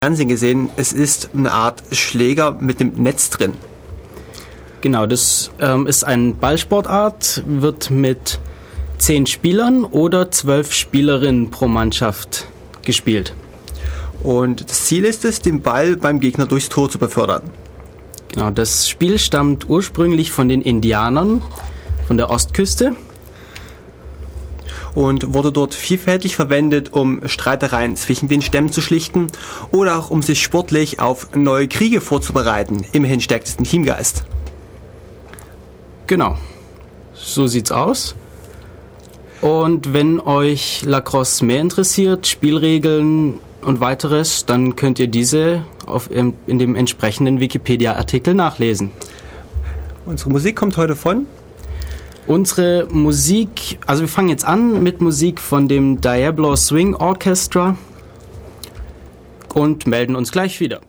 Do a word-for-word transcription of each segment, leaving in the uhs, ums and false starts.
Fernsehen gesehen, es ist eine Art Schläger mit dem Netz drin. Genau, das ähm, ist eine Ballsportart, wird mit zehn Spielern oder zwölf Spielerinnen pro Mannschaft gespielt. Und das Ziel ist es, den Ball beim Gegner durchs Tor zu befördern. Genau, das Spiel stammt ursprünglich von den Indianern von der Ostküste. Und wurde dort vielfältig verwendet, um Streitereien zwischen den Stämmen zu schlichten oder auch um sich sportlich auf neue Kriege vorzubereiten. Immerhin stärkt es den Teamgeist. Genau, so sieht's aus. Und wenn euch Lacrosse mehr interessiert, Spielregeln und weiteres, dann könnt ihr diese auf, in dem entsprechenden Wikipedia-Artikel nachlesen. Unsere Musik kommt heute von? Unsere Musik, also wir fangen jetzt an mit Musik von dem Diablo Swing Orchestra und melden uns gleich wieder.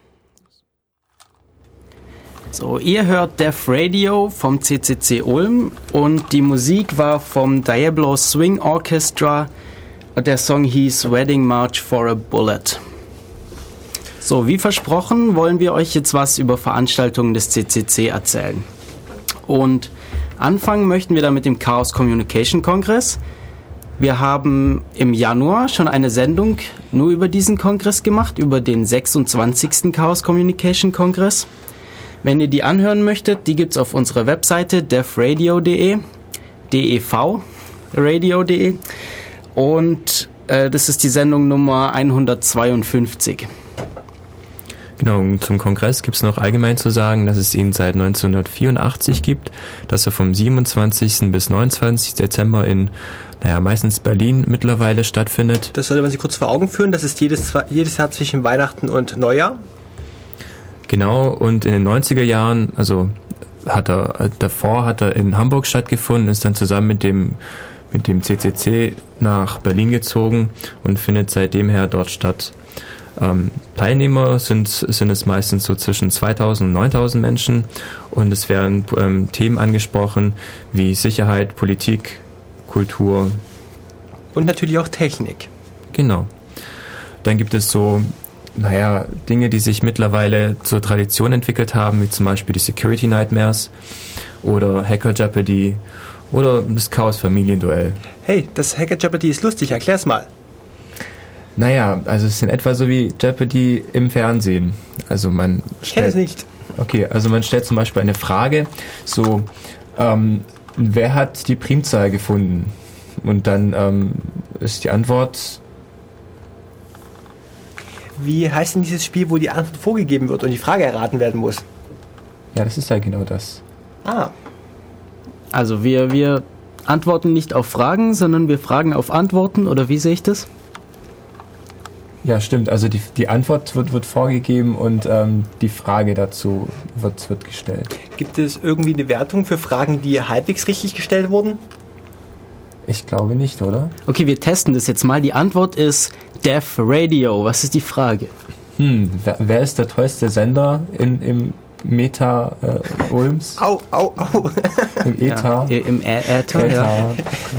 So, ihr hört Def Radio vom C C C Ulm und die Musik war vom Diablo Swing Orchestra. Der Song hieß Wedding March for a Bullet. So, wie versprochen, wollen wir euch jetzt was über Veranstaltungen des C C C erzählen. Und anfangen möchten wir da mit dem Chaos Communication Kongress. Wir haben im Januar schon eine Sendung nur über diesen Kongress gemacht, über den sechsundzwanzigsten Chaos Communication Kongress. Wenn ihr die anhören möchtet, die gibt's auf unserer Webseite devradio punkt de, dev radio punkt de und äh, das ist die Sendung Nummer hundertzweiundfünfzig. Genau, und zum Kongress gibt es noch allgemein zu sagen, dass es ihn seit neunzehnhundertvierundachtzig gibt, dass er vom siebenundzwanzigsten bis neunundzwanzigsten Dezember in, naja, meistens Berlin mittlerweile stattfindet. Das sollte man sich kurz vor Augen führen, das ist jedes, jedes Jahr zwischen Weihnachten und Neujahr. Genau, und in den neunziger Jahren, also hat er, davor hat er in Hamburg stattgefunden, ist dann zusammen mit dem, mit dem C C C nach Berlin gezogen und findet seitdem her dort statt. Ähm, Teilnehmer sind, sind es meistens so zwischen zweitausend und neuntausend Menschen und es werden ähm, Themen angesprochen wie Sicherheit, Politik, Kultur. Und natürlich auch Technik. Genau. Dann gibt es so, naja, Dinge, die sich mittlerweile zur Tradition entwickelt haben, wie zum Beispiel die Security Nightmares oder Hacker Jeopardy oder das Chaos Familienduell. Hey, das Hacker Jeopardy ist lustig, erklär's mal. Naja, also es ist in etwa so wie Jeopardy im Fernsehen. Also man Ich kenne es nicht. Okay, also man stellt zum Beispiel eine Frage, so, ähm, wer hat die Primzahl gefunden? Und dann ähm, ist die Antwort... Wie heißt denn dieses Spiel, wo die Antwort vorgegeben wird und die Frage erraten werden muss? Ja, das ist ja genau das. Ah. Also wir, wir antworten nicht auf Fragen, sondern wir fragen auf Antworten, oder wie sehe ich das? Ja, stimmt. Also die, die Antwort wird, wird vorgegeben und ähm, die Frage dazu wird, wird gestellt. Gibt es irgendwie eine Wertung für Fragen, die halbwegs richtig gestellt wurden? Ich glaube nicht, oder? Okay, wir testen das jetzt mal. Die Antwort ist Def Radio. Was ist die Frage? Hm, wer, wer ist der tollste Sender in, im Meta äh, Ulms? Au, au, au. Im Eta? Ja, im Äther, ja.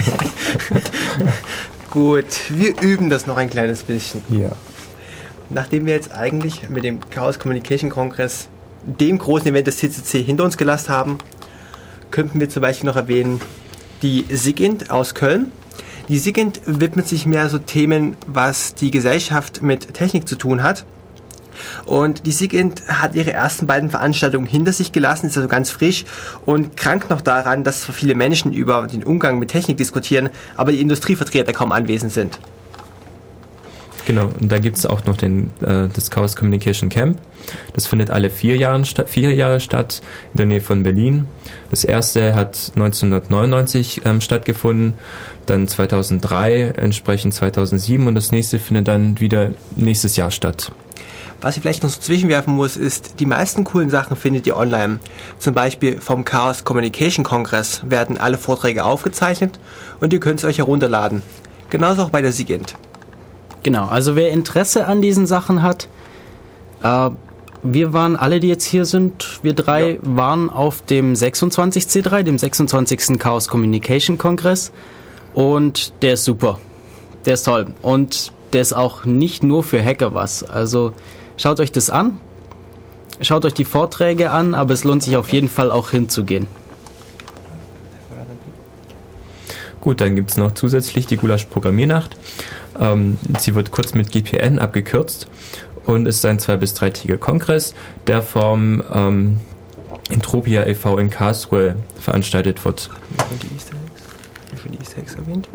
Gut, wir üben das noch ein kleines bisschen. Ja. Nachdem wir jetzt eigentlich mit dem Chaos Communication Kongress, dem großen Event des C C C, hinter uns gelassen haben, könnten wir zum Beispiel noch erwähnen, die SIGINT aus Köln. Die SIGINT widmet sich mehr so Themen, was die Gesellschaft mit Technik zu tun hat. Und die SIGINT hat ihre ersten beiden Veranstaltungen hinter sich gelassen, ist also ganz frisch und krankt noch daran, dass so viele Menschen über den Umgang mit Technik diskutieren, aber die Industrievertreter kaum anwesend sind. Genau, und da gibt es auch noch den, äh, das Chaos Communication Camp. Das findet alle vier, Jahren sta- vier Jahre statt, in der Nähe von Berlin. Das erste hat neunzehnhundertneunundneunzig ähm, stattgefunden, dann zweitausenddrei, entsprechend zweitausendsieben und das nächste findet dann wieder nächstes Jahr statt. Was ich vielleicht noch so zwischenwerfen muss, ist, die meisten coolen Sachen findet ihr online. Zum Beispiel vom Chaos Communication Kongress werden alle Vorträge aufgezeichnet und ihr könnt es euch herunterladen. Genauso auch bei der SIGINT. Genau, also wer Interesse an diesen Sachen hat, äh, wir waren alle, die jetzt hier sind, wir drei ja. waren auf dem sechsundzwanzig C drei, dem sechsundzwanzigsten Chaos Communication Kongress und der ist super, der ist toll und der ist auch nicht nur für Hacker was. Also schaut euch das an, schaut euch die Vorträge an, aber es lohnt sich auf jeden Fall auch hinzugehen. Gut, dann gibt es noch zusätzlich die Gulasch-Programmiernacht. Ähm, sie wird kurz mit G P N abgekürzt und ist ein zwei- bis dreitägiger Kongress, der vom ähm, Entropia e V in Karlsruhe veranstaltet wird. Und die Easter Eggs? Wie viele Easter Eggs erwähnt?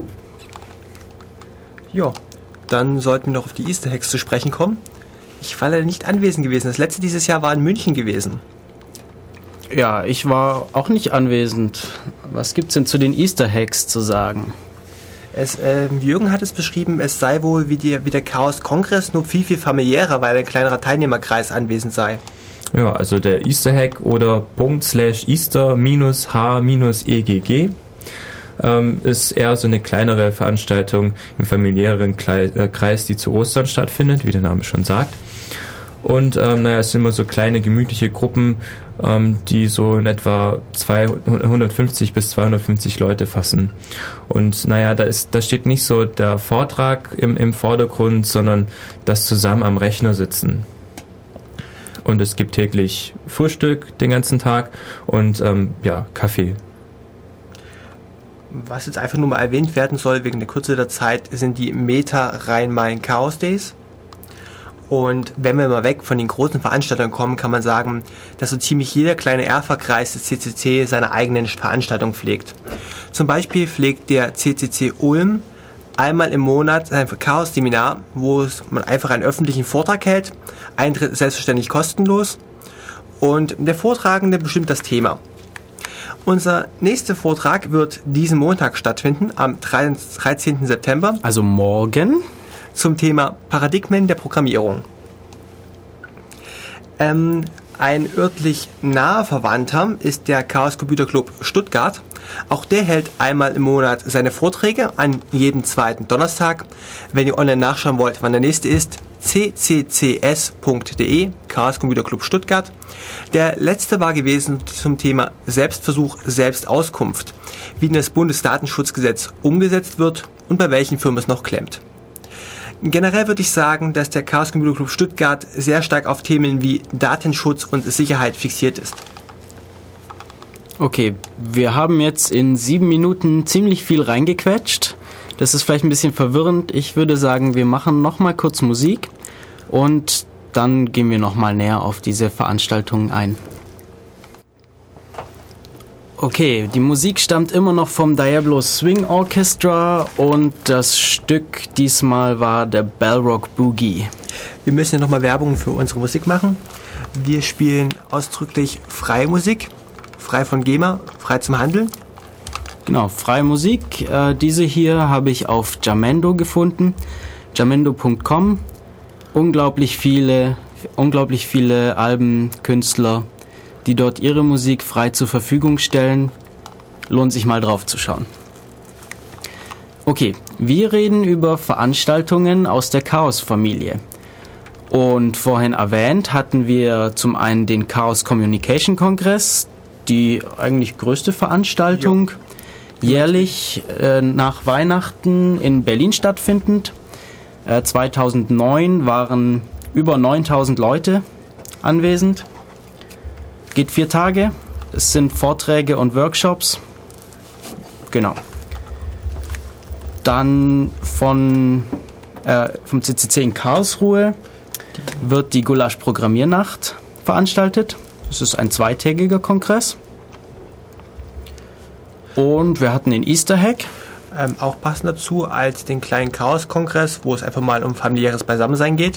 Ja, dann sollten wir noch auf die Easter Eggs zu sprechen kommen. Ich war leider nicht anwesend gewesen. Das letzte dieses Jahr war in München gewesen. Ja, ich war auch nicht anwesend. Was gibt's denn zu den Easter Eggs zu sagen? Es, äh, Jürgen hat es beschrieben, es sei wohl wie, die, wie der Chaos-Kongress, nur viel, viel familiärer, weil ein kleinerer Teilnehmerkreis anwesend sei. Ja, also der Easter Hack oder Punkt slash Easter minus H minus E G G ähm, ist eher so eine kleinere Veranstaltung im familiären Kle- äh, Kreis, die zu Ostern stattfindet, wie der Name schon sagt. Und ähm, naja, es sind immer so kleine, gemütliche Gruppen, ähm, die so in etwa zweihundertfünfzig bis zweihundertfünfzig Leute fassen. Und naja, da ist, da steht nicht so der Vortrag im, im Vordergrund, sondern das zusammen am Rechner sitzen. Und es gibt täglich Frühstück den ganzen Tag und ähm, ja, Kaffee. Was jetzt einfach nur mal erwähnt werden soll, wegen der Kürze der Zeit, sind die Meta Rhein-Main Chaos Days. Und wenn wir mal weg von den großen Veranstaltungen kommen, kann man sagen, dass so ziemlich jeder kleine Erfa-Kreis des C C C seine eigenen Veranstaltungen pflegt. Zum Beispiel pflegt der C C C Ulm einmal im Monat ein Chaos-Seminar, wo man einfach einen öffentlichen Vortrag hält, Eintritt ist selbstverständlich kostenlos und der Vortragende bestimmt das Thema. Unser nächster Vortrag wird diesen Montag stattfinden, am dreizehnten September. Also morgen? Zum Thema Paradigmen der Programmierung. Ähm, ein örtlich naher Verwandter ist der Chaos Computer Club Stuttgart. Auch der hält einmal im Monat seine Vorträge an jedem zweiten Donnerstag. Wenn ihr online nachschauen wollt, wann der nächste ist, c c c s punkt d e, Chaos Computer Club Stuttgart. Der letzte war gewesen zum Thema Selbstversuch, Selbstauskunft, wie das Bundesdatenschutzgesetz umgesetzt wird und bei welchen Firmen es noch klemmt. Generell würde ich sagen, dass der Chaos Computer Club Stuttgart sehr stark auf Themen wie Datenschutz und Sicherheit fixiert ist. Okay, wir haben jetzt in sieben Minuten ziemlich viel reingequetscht. Das ist vielleicht ein bisschen verwirrend. Ich würde sagen, wir machen nochmal kurz Musik und dann gehen wir nochmal näher auf diese Veranstaltungen ein. Okay, die Musik stammt immer noch vom Diablo Swing Orchestra und das Stück diesmal war der Bellrock Boogie. Wir müssen ja nochmal Werbung für unsere Musik machen. Wir spielen ausdrücklich freie Musik, frei von GEMA, frei zum Handeln. Genau, freie Musik. Äh, diese hier habe ich auf Jamendo gefunden, jamendo punkt com. Unglaublich viele, unglaublich viele Alben, Künstler, die dort ihre Musik frei zur Verfügung stellen. Lohnt sich mal drauf zu schauen. Okay, wir reden über Veranstaltungen aus der Chaos-Familie. Und vorhin erwähnt hatten wir zum einen den Chaos Communication Kongress, die eigentlich größte Veranstaltung, ja. jährlich äh, nach Weihnachten in Berlin stattfindend. Äh, zweitausendneun waren über neuntausend Leute anwesend. Geht vier Tage. Es sind Vorträge und Workshops. Genau. Dann von, äh, vom C C C in Karlsruhe wird die Gulasch-Programmiernacht veranstaltet. Das ist ein zweitägiger Kongress. Und wir hatten den Easter Hack. Ähm, auch passend dazu als den kleinen Chaos-Kongress, wo es einfach mal um familiäres Beisammensein geht.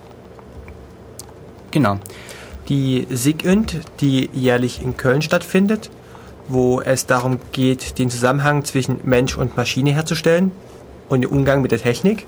Genau. Die SIGINT, die jährlich in Köln stattfindet, wo es darum geht, den Zusammenhang zwischen Mensch und Maschine herzustellen und den Umgang mit der Technik.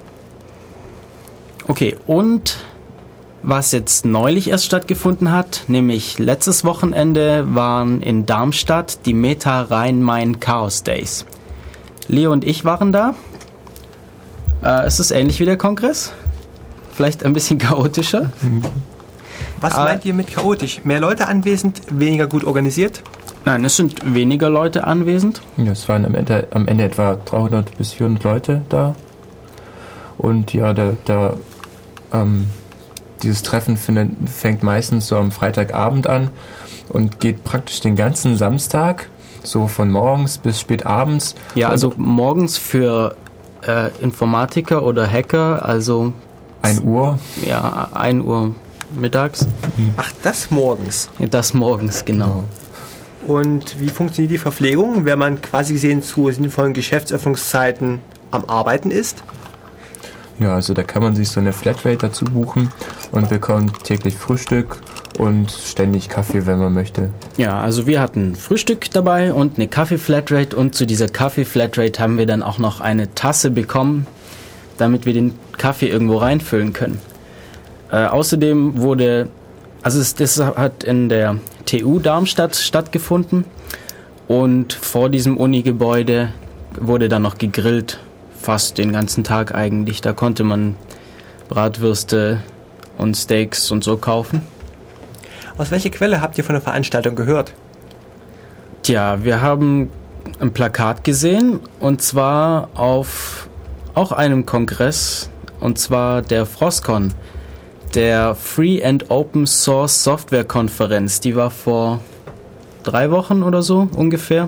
Okay, und was jetzt neulich erst stattgefunden hat, nämlich letztes Wochenende, waren in Darmstadt die Meta Rhein-Main Chaos Days. Leo und ich waren da. Äh, es ist ähnlich wie der Kongress. Vielleicht ein bisschen chaotischer. Was Aber meint ihr mit chaotisch? Mehr Leute anwesend, weniger gut organisiert? Nein, es sind weniger Leute anwesend. Ja, es waren am Ende, am Ende etwa dreihundert bis vierhundert Leute da. Und ja, da, da ähm, dieses Treffen findet, fängt meistens so am Freitagabend an und geht praktisch den ganzen Samstag, so von morgens bis spät abends. Ja, also morgens für äh, Informatiker oder Hacker, also ein Uhr. Ja, ein Uhr mittags. Ach, das morgens? Ja, das morgens, genau. Und wie funktioniert die Verpflegung, wenn man quasi gesehen zu sinnvollen Geschäftsöffnungszeiten am Arbeiten ist? Ja, also da kann man sich so eine Flatrate dazu buchen und bekommt täglich Frühstück und ständig Kaffee, wenn man möchte. Ja, also wir hatten Frühstück dabei und eine Kaffee-Flatrate und zu dieser Kaffee-Flatrate haben wir dann auch noch eine Tasse bekommen, damit wir den Kaffee irgendwo reinfüllen können. Äh, außerdem wurde, also es, das hat in der T U Darmstadt stattgefunden und vor diesem Uni-Gebäude wurde dann noch gegrillt, fast den ganzen Tag eigentlich. Da konnte man Bratwürste und Steaks und so kaufen. Aus welcher Quelle habt ihr von der Veranstaltung gehört? Tja, wir haben ein Plakat gesehen und zwar auf auch einem Kongress, und zwar der Frostcon, der Free and Open Source Software Konferenz. Die war vor drei Wochen oder so ungefähr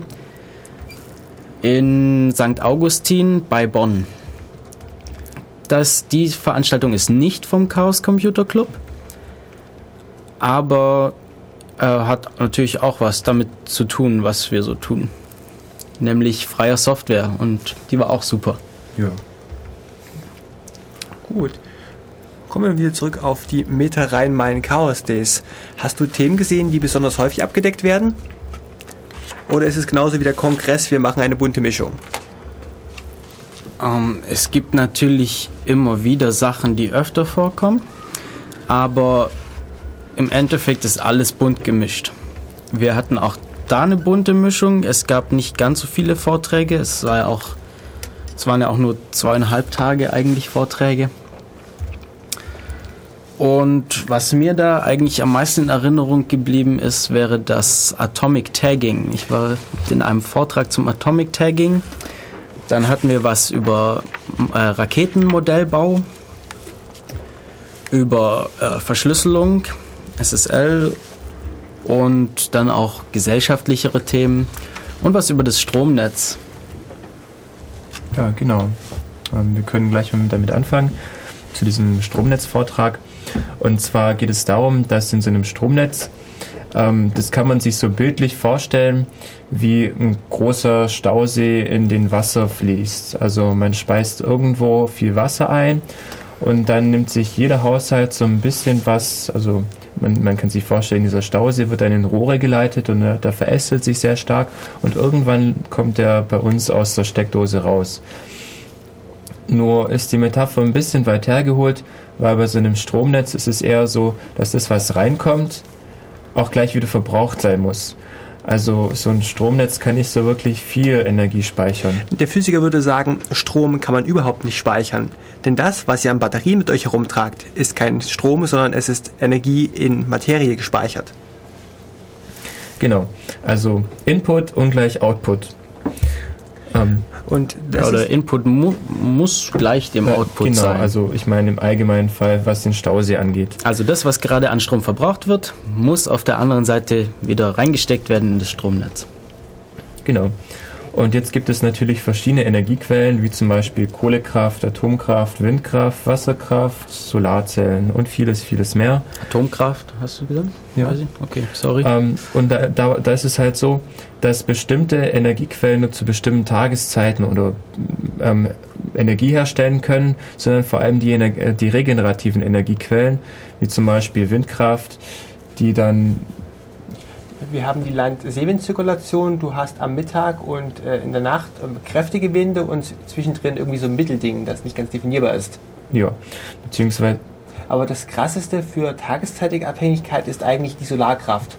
in Sankt Augustin bei Bonn. Das, die Veranstaltung ist nicht vom Chaos Computer Club, aber äh, hat natürlich auch was damit zu tun, was wir so tun. Nämlich freier Software, und die war auch super. Ja. Gut. Kommen wir wieder zurück auf die Meta Rhein-Main Chaos Days. Hast du Themen gesehen, die besonders häufig abgedeckt werden? Oder ist es genauso wie der Kongress, wir machen eine bunte Mischung? Ähm, es gibt natürlich immer wieder Sachen, die öfter vorkommen, aber im Endeffekt ist alles bunt gemischt. Wir hatten auch da eine bunte Mischung. Es gab nicht ganz so viele Vorträge. Es war ja auch, es waren ja auch nur zweieinhalb Tage eigentlich Vorträge. Und was mir da eigentlich am meisten in Erinnerung geblieben ist, wäre das Atomic Tagging. Ich war in einem Vortrag zum Atomic Tagging. Dann hatten wir was über äh, Raketenmodellbau, über äh, Verschlüsselung, S S L und dann auch gesellschaftlichere Themen und was über das Stromnetz. Ja, genau. Ähm, wir können gleich mal damit anfangen, zu diesem Stromnetzvortrag. Und zwar geht es darum, dass in so einem Stromnetz, ähm, das kann man sich so bildlich vorstellen, wie ein großer Stausee in den Wasser fließt. Also man speist irgendwo viel Wasser ein und dann nimmt sich jeder Haushalt so ein bisschen was, also man, man kann sich vorstellen, dieser Stausee wird dann in Rohre geleitet und der, der verästelt sich sehr stark und irgendwann kommt er bei uns aus der Steckdose raus. Nur ist die Metapher ein bisschen weit hergeholt, weil bei so einem Stromnetz ist es eher so, dass das, was reinkommt, auch gleich wieder verbraucht sein muss. Also so ein Stromnetz kann nicht so wirklich viel Energie speichern. Der Physiker würde sagen, Strom kann man überhaupt nicht speichern. Denn das, was ihr an Batterien mit euch herumtragt, ist kein Strom, sondern es ist Energie in Materie gespeichert. Genau, also Input ungleich Output. Ähm, Und Ja, oder Input mu- muss gleich dem ja, Output genau, sein. also ich meine im allgemeinen Fall, was den Stausee angeht. Also das, was gerade an Strom verbraucht wird, muss auf der anderen Seite wieder reingesteckt werden in das Stromnetz. Genau. Und jetzt gibt es natürlich verschiedene Energiequellen, wie zum Beispiel Kohlekraft, Atomkraft, Windkraft, Wasserkraft, Solarzellen und vieles, vieles mehr. Atomkraft, hast du gesagt? Ja. Weiß ich? Okay, sorry. Ähm, und da, da, da ist es halt so, dass bestimmte Energiequellen nur zu bestimmten Tageszeiten oder ähm, Energie herstellen können, sondern vor allem die, Ener- die regenerativen Energiequellen, wie zum Beispiel Windkraft, die dann... wir haben die Land-Seewind-Zirkulation, du hast am Mittag und äh, in der Nacht äh, kräftige Winde und zwischendrin irgendwie so ein Mittelding, das nicht ganz definierbar ist. Ja, beziehungsweise... Aber das Krasseste für tageszeitige Abhängigkeit ist eigentlich die Solarkraft,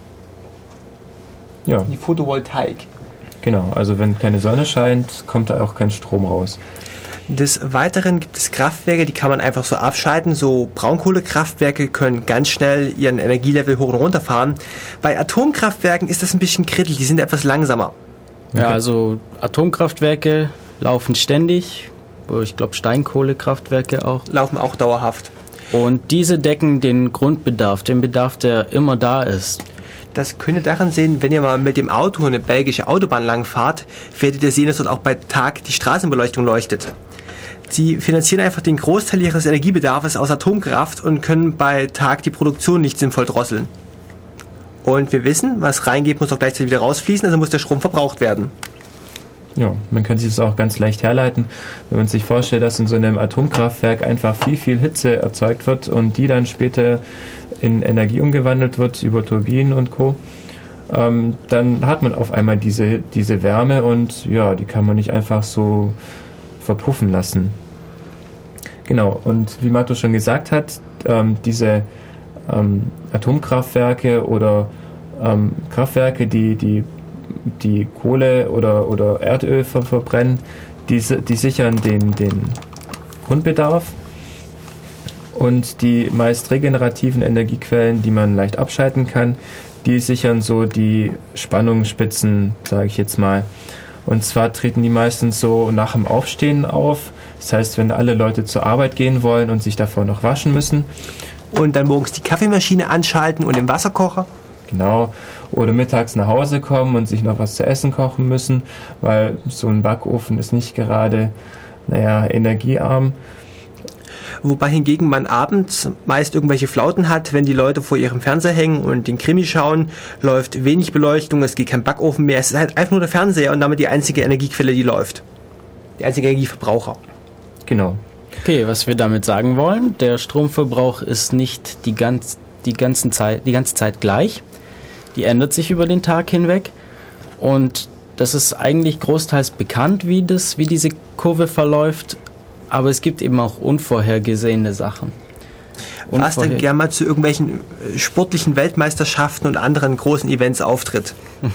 Ja, die Photovoltaik. genau. Also wenn keine Sonne scheint, kommt da auch kein Strom raus. Des Weiteren gibt es Kraftwerke, die kann man einfach so abschalten. So Braunkohlekraftwerke können ganz schnell ihren Energielevel hoch und runter fahren. Bei Atomkraftwerken ist das ein bisschen kritisch, die sind etwas langsamer. Ja, also Atomkraftwerke laufen ständig, ich glaube Steinkohlekraftwerke auch. Laufen auch dauerhaft. Und diese decken den Grundbedarf, den Bedarf, der immer da ist. Das könnt ihr daran sehen, wenn ihr mal mit dem Auto eine belgische Autobahn lang fahrt, werdet ihr sehen, dass dort auch bei Tag die Straßenbeleuchtung leuchtet. Sie finanzieren einfach den Großteil ihres Energiebedarfs aus Atomkraft und können bei Tag die Produktion nicht sinnvoll drosseln. Und wir wissen, was reingeht, muss auch gleichzeitig wieder rausfließen, also muss der Strom verbraucht werden. Ja, man kann sich das auch ganz leicht herleiten, wenn man sich vorstellt, dass in so einem Atomkraftwerk einfach viel, viel Hitze erzeugt wird und die dann später in Energie umgewandelt wird über Turbinen und Co., ähm, dann hat man auf einmal diese, diese Wärme und ja, die kann man nicht einfach so verpuffen lassen. Genau, und wie Matto schon gesagt hat, ähm, diese ähm, Atomkraftwerke oder ähm, Kraftwerke, die, die die Kohle oder, oder Erdöl ver- verbrennen, die, die sichern den, den Grundbedarf und die meist regenerativen Energiequellen, die man leicht abschalten kann, die sichern so die Spannungsspitzen, sage ich jetzt mal. Und zwar treten die meistens so nach dem Aufstehen auf. Das heißt, wenn alle Leute zur Arbeit gehen wollen und sich davor noch waschen müssen. Und dann morgens die Kaffeemaschine anschalten und den Wasserkocher. Genau. Oder mittags nach Hause kommen und sich noch was zu essen kochen müssen, weil so ein Backofen ist nicht gerade, naja, energiearm. Wobei hingegen man abends meist irgendwelche Flauten hat, wenn die Leute vor ihrem Fernseher hängen und den Krimi schauen, läuft wenig Beleuchtung, es geht kein Backofen mehr, es ist halt einfach nur der Fernseher und damit die einzige Energiequelle, die läuft. Der einzige Energieverbraucher. Genau. Okay, was wir damit sagen wollen, der Stromverbrauch ist nicht die, ganz, die, ganzen Zeit, die ganze Zeit gleich. Die ändert sich über den Tag hinweg und das ist eigentlich großteils bekannt, wie, das, wie diese Kurve verläuft, aber es gibt eben auch unvorhergesehene Sachen. Was dann gerne mal zu irgendwelchen sportlichen Weltmeisterschaften und anderen großen Events auftritt.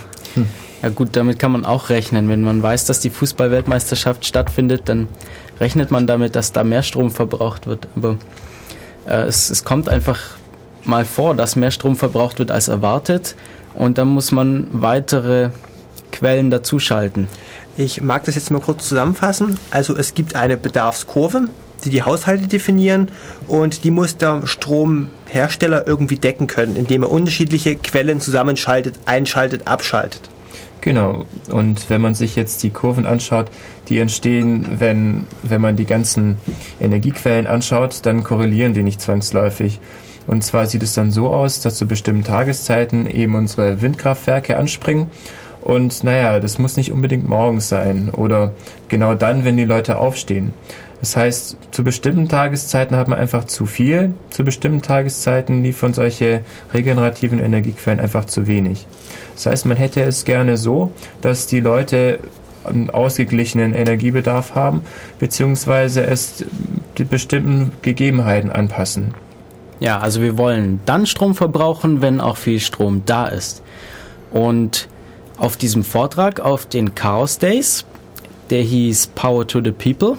Ja gut, damit kann man auch rechnen. Wenn man weiß, dass die Fußball-Weltmeisterschaft stattfindet, dann rechnet man damit, dass da mehr Strom verbraucht wird. Aber äh, es, es kommt einfach mal vor, dass mehr Strom verbraucht wird als erwartet und dann muss man weitere Quellen dazuschalten. Ich mag das jetzt mal kurz zusammenfassen. Also es gibt eine Bedarfskurve, die die Haushalte definieren und die muss der Stromhersteller irgendwie decken können, indem er unterschiedliche Quellen zusammenschaltet, einschaltet, abschaltet. Genau, und wenn man sich jetzt die Kurven anschaut, die entstehen, wenn, wenn man die ganzen Energiequellen anschaut, dann korrelieren die nicht zwangsläufig. Und zwar sieht es dann so aus, dass zu bestimmten Tageszeiten eben unsere Windkraftwerke anspringen. Und naja, das muss nicht unbedingt morgens sein oder genau dann, wenn die Leute aufstehen. Das heißt, zu bestimmten Tageszeiten hat man einfach zu viel, zu bestimmten Tageszeiten liefern solche regenerativen Energiequellen einfach zu wenig. Das heißt, man hätte es gerne so, dass die Leute einen ausgeglichenen Energiebedarf haben, beziehungsweise es die bestimmten Gegebenheiten anpassen. Ja, also wir wollen dann Strom verbrauchen, wenn auch viel Strom da ist. Und auf diesem Vortrag, auf den Chaos Days, der hieß Power to the People,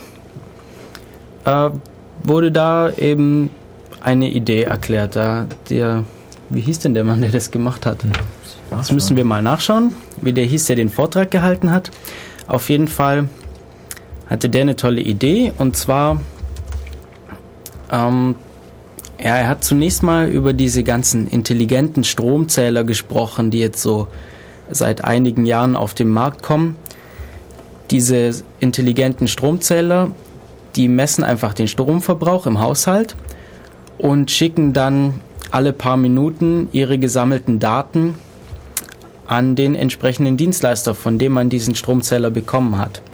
äh, wurde da eben eine Idee erklärt. Da der, wie hieß denn der Mann, der das gemacht hat? Das müssen wir mal nachschauen, wie der hieß, der den Vortrag gehalten hat. Auf jeden Fall hatte der eine tolle Idee und zwar ähm, ja, er hat zunächst mal über diese ganzen intelligenten Stromzähler gesprochen, die jetzt so seit einigen Jahren auf den Markt kommen. Diese intelligenten Stromzähler, die messen einfach den Stromverbrauch im Haushalt und schicken dann alle paar Minuten ihre gesammelten Daten an den entsprechenden Dienstleister, von dem man diesen Stromzähler bekommen hat.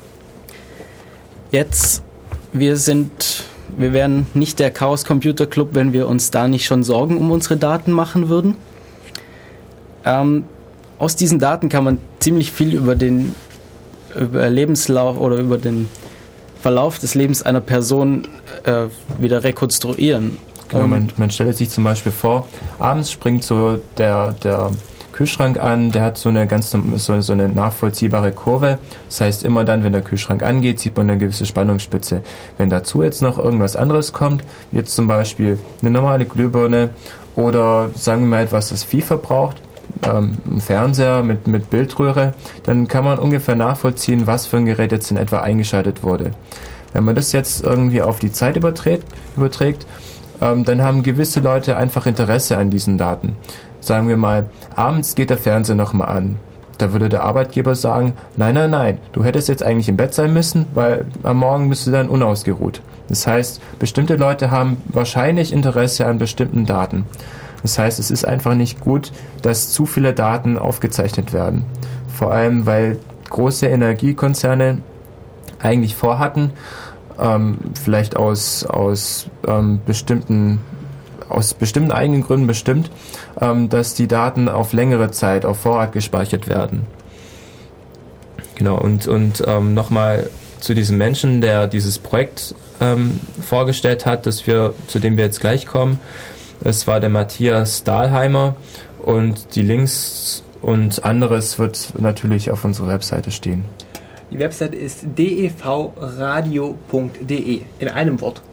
Jetzt, wir sind... Wir wären nicht der Chaos Computer Club, wenn wir uns da nicht schon Sorgen um unsere Daten machen würden. Ähm, aus diesen Daten kann man ziemlich viel über den über Lebenslauf oder über den Verlauf des Lebens einer Person äh, wieder rekonstruieren. Genau, man, man stellt sich zum Beispiel vor, abends springt so der, der Kühlschrank an, der hat so eine ganz so, so eine nachvollziehbare Kurve. Das heißt, immer dann, wenn der Kühlschrank angeht, sieht man eine gewisse Spannungsspitze. Wenn dazu jetzt noch irgendwas anderes kommt, jetzt zum Beispiel eine normale Glühbirne oder sagen wir mal etwas, das viel verbraucht, ähm, ein Fernseher mit, mit Bildröhre, dann kann man ungefähr nachvollziehen, was für ein Gerät jetzt in etwa eingeschaltet wurde. Wenn man das jetzt irgendwie auf die Zeit überträgt, überträgt ähm, dann haben gewisse Leute einfach Interesse an diesen Daten. Sagen wir mal, abends geht der Fernseher nochmal an. Da würde der Arbeitgeber sagen, nein, nein, nein, du hättest jetzt eigentlich im Bett sein müssen, weil am Morgen bist du dann unausgeruht. Das heißt, bestimmte Leute haben wahrscheinlich Interesse an bestimmten Daten. Das heißt, es ist einfach nicht gut, dass zu viele Daten aufgezeichnet werden. Vor allem, weil große Energiekonzerne eigentlich vorhatten, ähm, vielleicht aus, aus, ähm, bestimmten, aus bestimmten eigenen Gründen bestimmt, ähm, dass die Daten auf längere Zeit auf Vorrat gespeichert werden. Genau, und, und ähm, nochmal zu diesem Menschen, der dieses Projekt ähm, vorgestellt hat, das wir, zu dem wir jetzt gleich kommen. Es war der Matthias Dahlheimer und die Links und anderes wird natürlich auf unserer Webseite stehen. Die Webseite ist d e v radio punkt d e in einem Wort.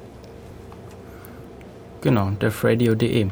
Genau, defradio punkt de.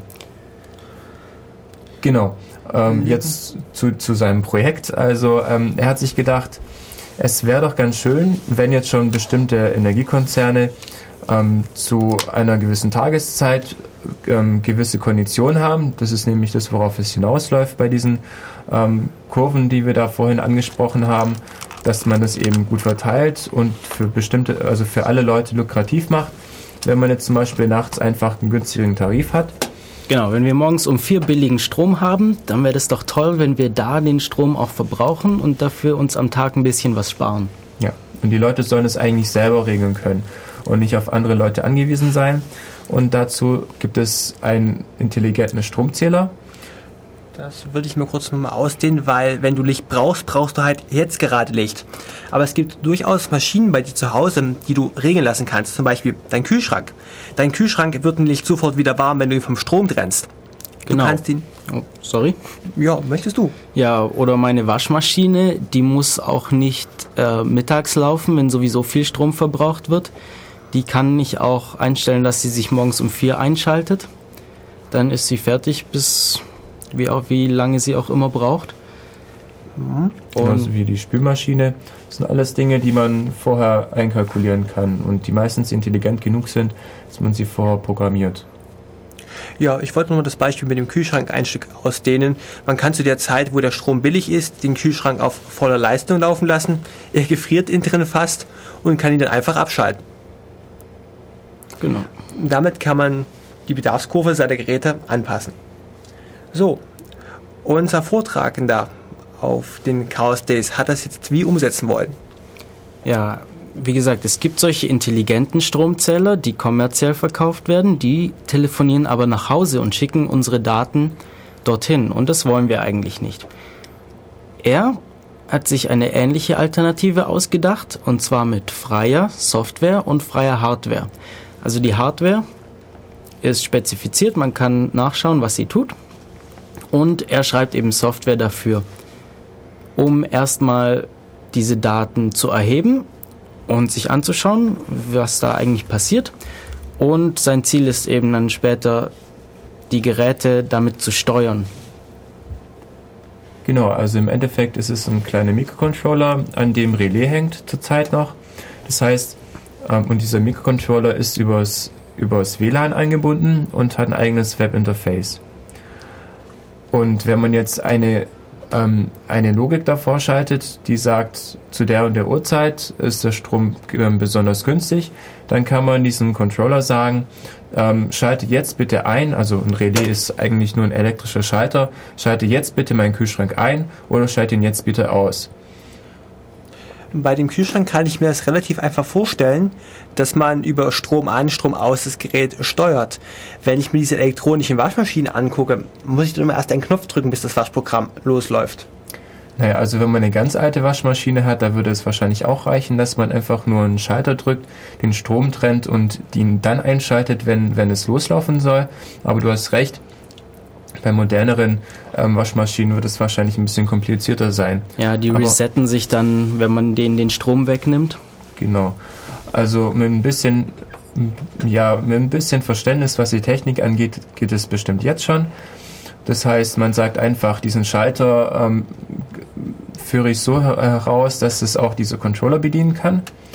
Genau, ähm, mhm. jetzt zu, zu seinem Projekt. Also ähm, er hat sich gedacht, es wäre doch ganz schön, wenn jetzt schon bestimmte Energiekonzerne ähm, zu einer gewissen Tageszeit ähm, gewisse Konditionen haben. Das ist nämlich das, worauf es hinausläuft bei diesen ähm, Kurven, die wir da vorhin angesprochen haben, dass man das eben gut verteilt und für bestimmte, also für alle Leute lukrativ macht. Wenn man jetzt zum Beispiel nachts einfach einen günstigen Tarif hat. Genau, wenn wir morgens um vier billigen Strom haben, dann wäre das doch toll, wenn wir da den Strom auch verbrauchen und dafür uns am Tag ein bisschen was sparen. Ja, und die Leute sollen es eigentlich selber regeln können und nicht auf andere Leute angewiesen sein. Und dazu gibt es einen intelligenten Stromzähler. Das würde ich mir kurz nochmal ausdehnen, weil wenn du Licht brauchst, brauchst du halt jetzt gerade Licht. Aber es gibt durchaus Maschinen bei dir zu Hause, die du regeln lassen kannst. Zum Beispiel dein Kühlschrank. Dein Kühlschrank wird nämlich sofort wieder warm, wenn du ihn vom Strom trennst. Genau. Du kannst ihn... Oh, sorry? Ja, möchtest du? Ja, oder meine Waschmaschine, die muss auch nicht äh, mittags laufen, wenn sowieso viel Strom verbraucht wird. Die kann ich auch einstellen, dass sie sich morgens um vier einschaltet. Dann ist sie fertig bis... Wie, auch, wie lange sie auch immer braucht. Mhm. Genauso wie die Spülmaschine. Das sind alles Dinge, die man vorher einkalkulieren kann und die meistens intelligent genug sind, dass man sie vorher programmiert. Ja, ich wollte nur das Beispiel mit dem Kühlschrank ein Stück ausdehnen. Man kann zu der Zeit, wo der Strom billig ist, den Kühlschrank auf voller Leistung laufen lassen. Er gefriert innen drin fast und kann ihn dann einfach abschalten. Genau. Damit kann man die Bedarfskurve seiner Geräte anpassen. So, unser Vortragender auf den Chaos Days hat das jetzt wie umsetzen wollen? Ja, wie gesagt, es gibt solche intelligenten Stromzähler, die kommerziell verkauft werden, die telefonieren aber nach Hause und schicken unsere Daten dorthin und das wollen wir eigentlich nicht. Er hat sich eine ähnliche Alternative ausgedacht und zwar mit freier Software und freier Hardware. Also die Hardware ist spezifiziert, man kann nachschauen, was sie tut. Und er schreibt eben Software dafür, um erstmal diese Daten zu erheben und sich anzuschauen, was da eigentlich passiert. Und sein Ziel ist eben dann später, die Geräte damit zu steuern. Genau, also im Endeffekt ist es ein kleiner Mikrocontroller, an dem Relais hängt zurzeit noch. Das heißt, ähm, und dieser Mikrocontroller ist übers, übers W L A N eingebunden und hat ein eigenes Webinterface. Und wenn man jetzt eine, ähm, eine Logik davor schaltet, die sagt, zu der und der Uhrzeit ist der Strom äh, besonders günstig, dann kann man diesem Controller sagen, ähm, schalte jetzt bitte ein, also ein Relais ist eigentlich nur ein elektrischer Schalter, schalte jetzt bitte meinen Kühlschrank ein oder schalte ihn jetzt bitte aus. Bei dem Kühlschrank kann ich mir das relativ einfach vorstellen, dass man über Strom an, Strom aus das Gerät steuert. Wenn ich mir diese elektronischen Waschmaschinen angucke, muss ich dann immer erst einen Knopf drücken, bis das Waschprogramm losläuft. Naja, also wenn man eine ganz alte Waschmaschine hat, da würde es wahrscheinlich auch reichen, dass man einfach nur einen Schalter drückt, den Strom trennt und ihn dann einschaltet, wenn, wenn es loslaufen soll. Aber du hast recht, bei moderneren ähm, Waschmaschinen wird es wahrscheinlich ein bisschen komplizierter sein. Ja, die Aber resetten sich dann, wenn man denen den Strom wegnimmt. Genau. Also mit ein bisschen, ja, mit ein bisschen Verständnis, was die Technik angeht, geht es bestimmt jetzt schon. Das heißt, man sagt einfach, diesen Schalter ähm, führe ich so heraus, dass es auch diese Controller bedienen kann.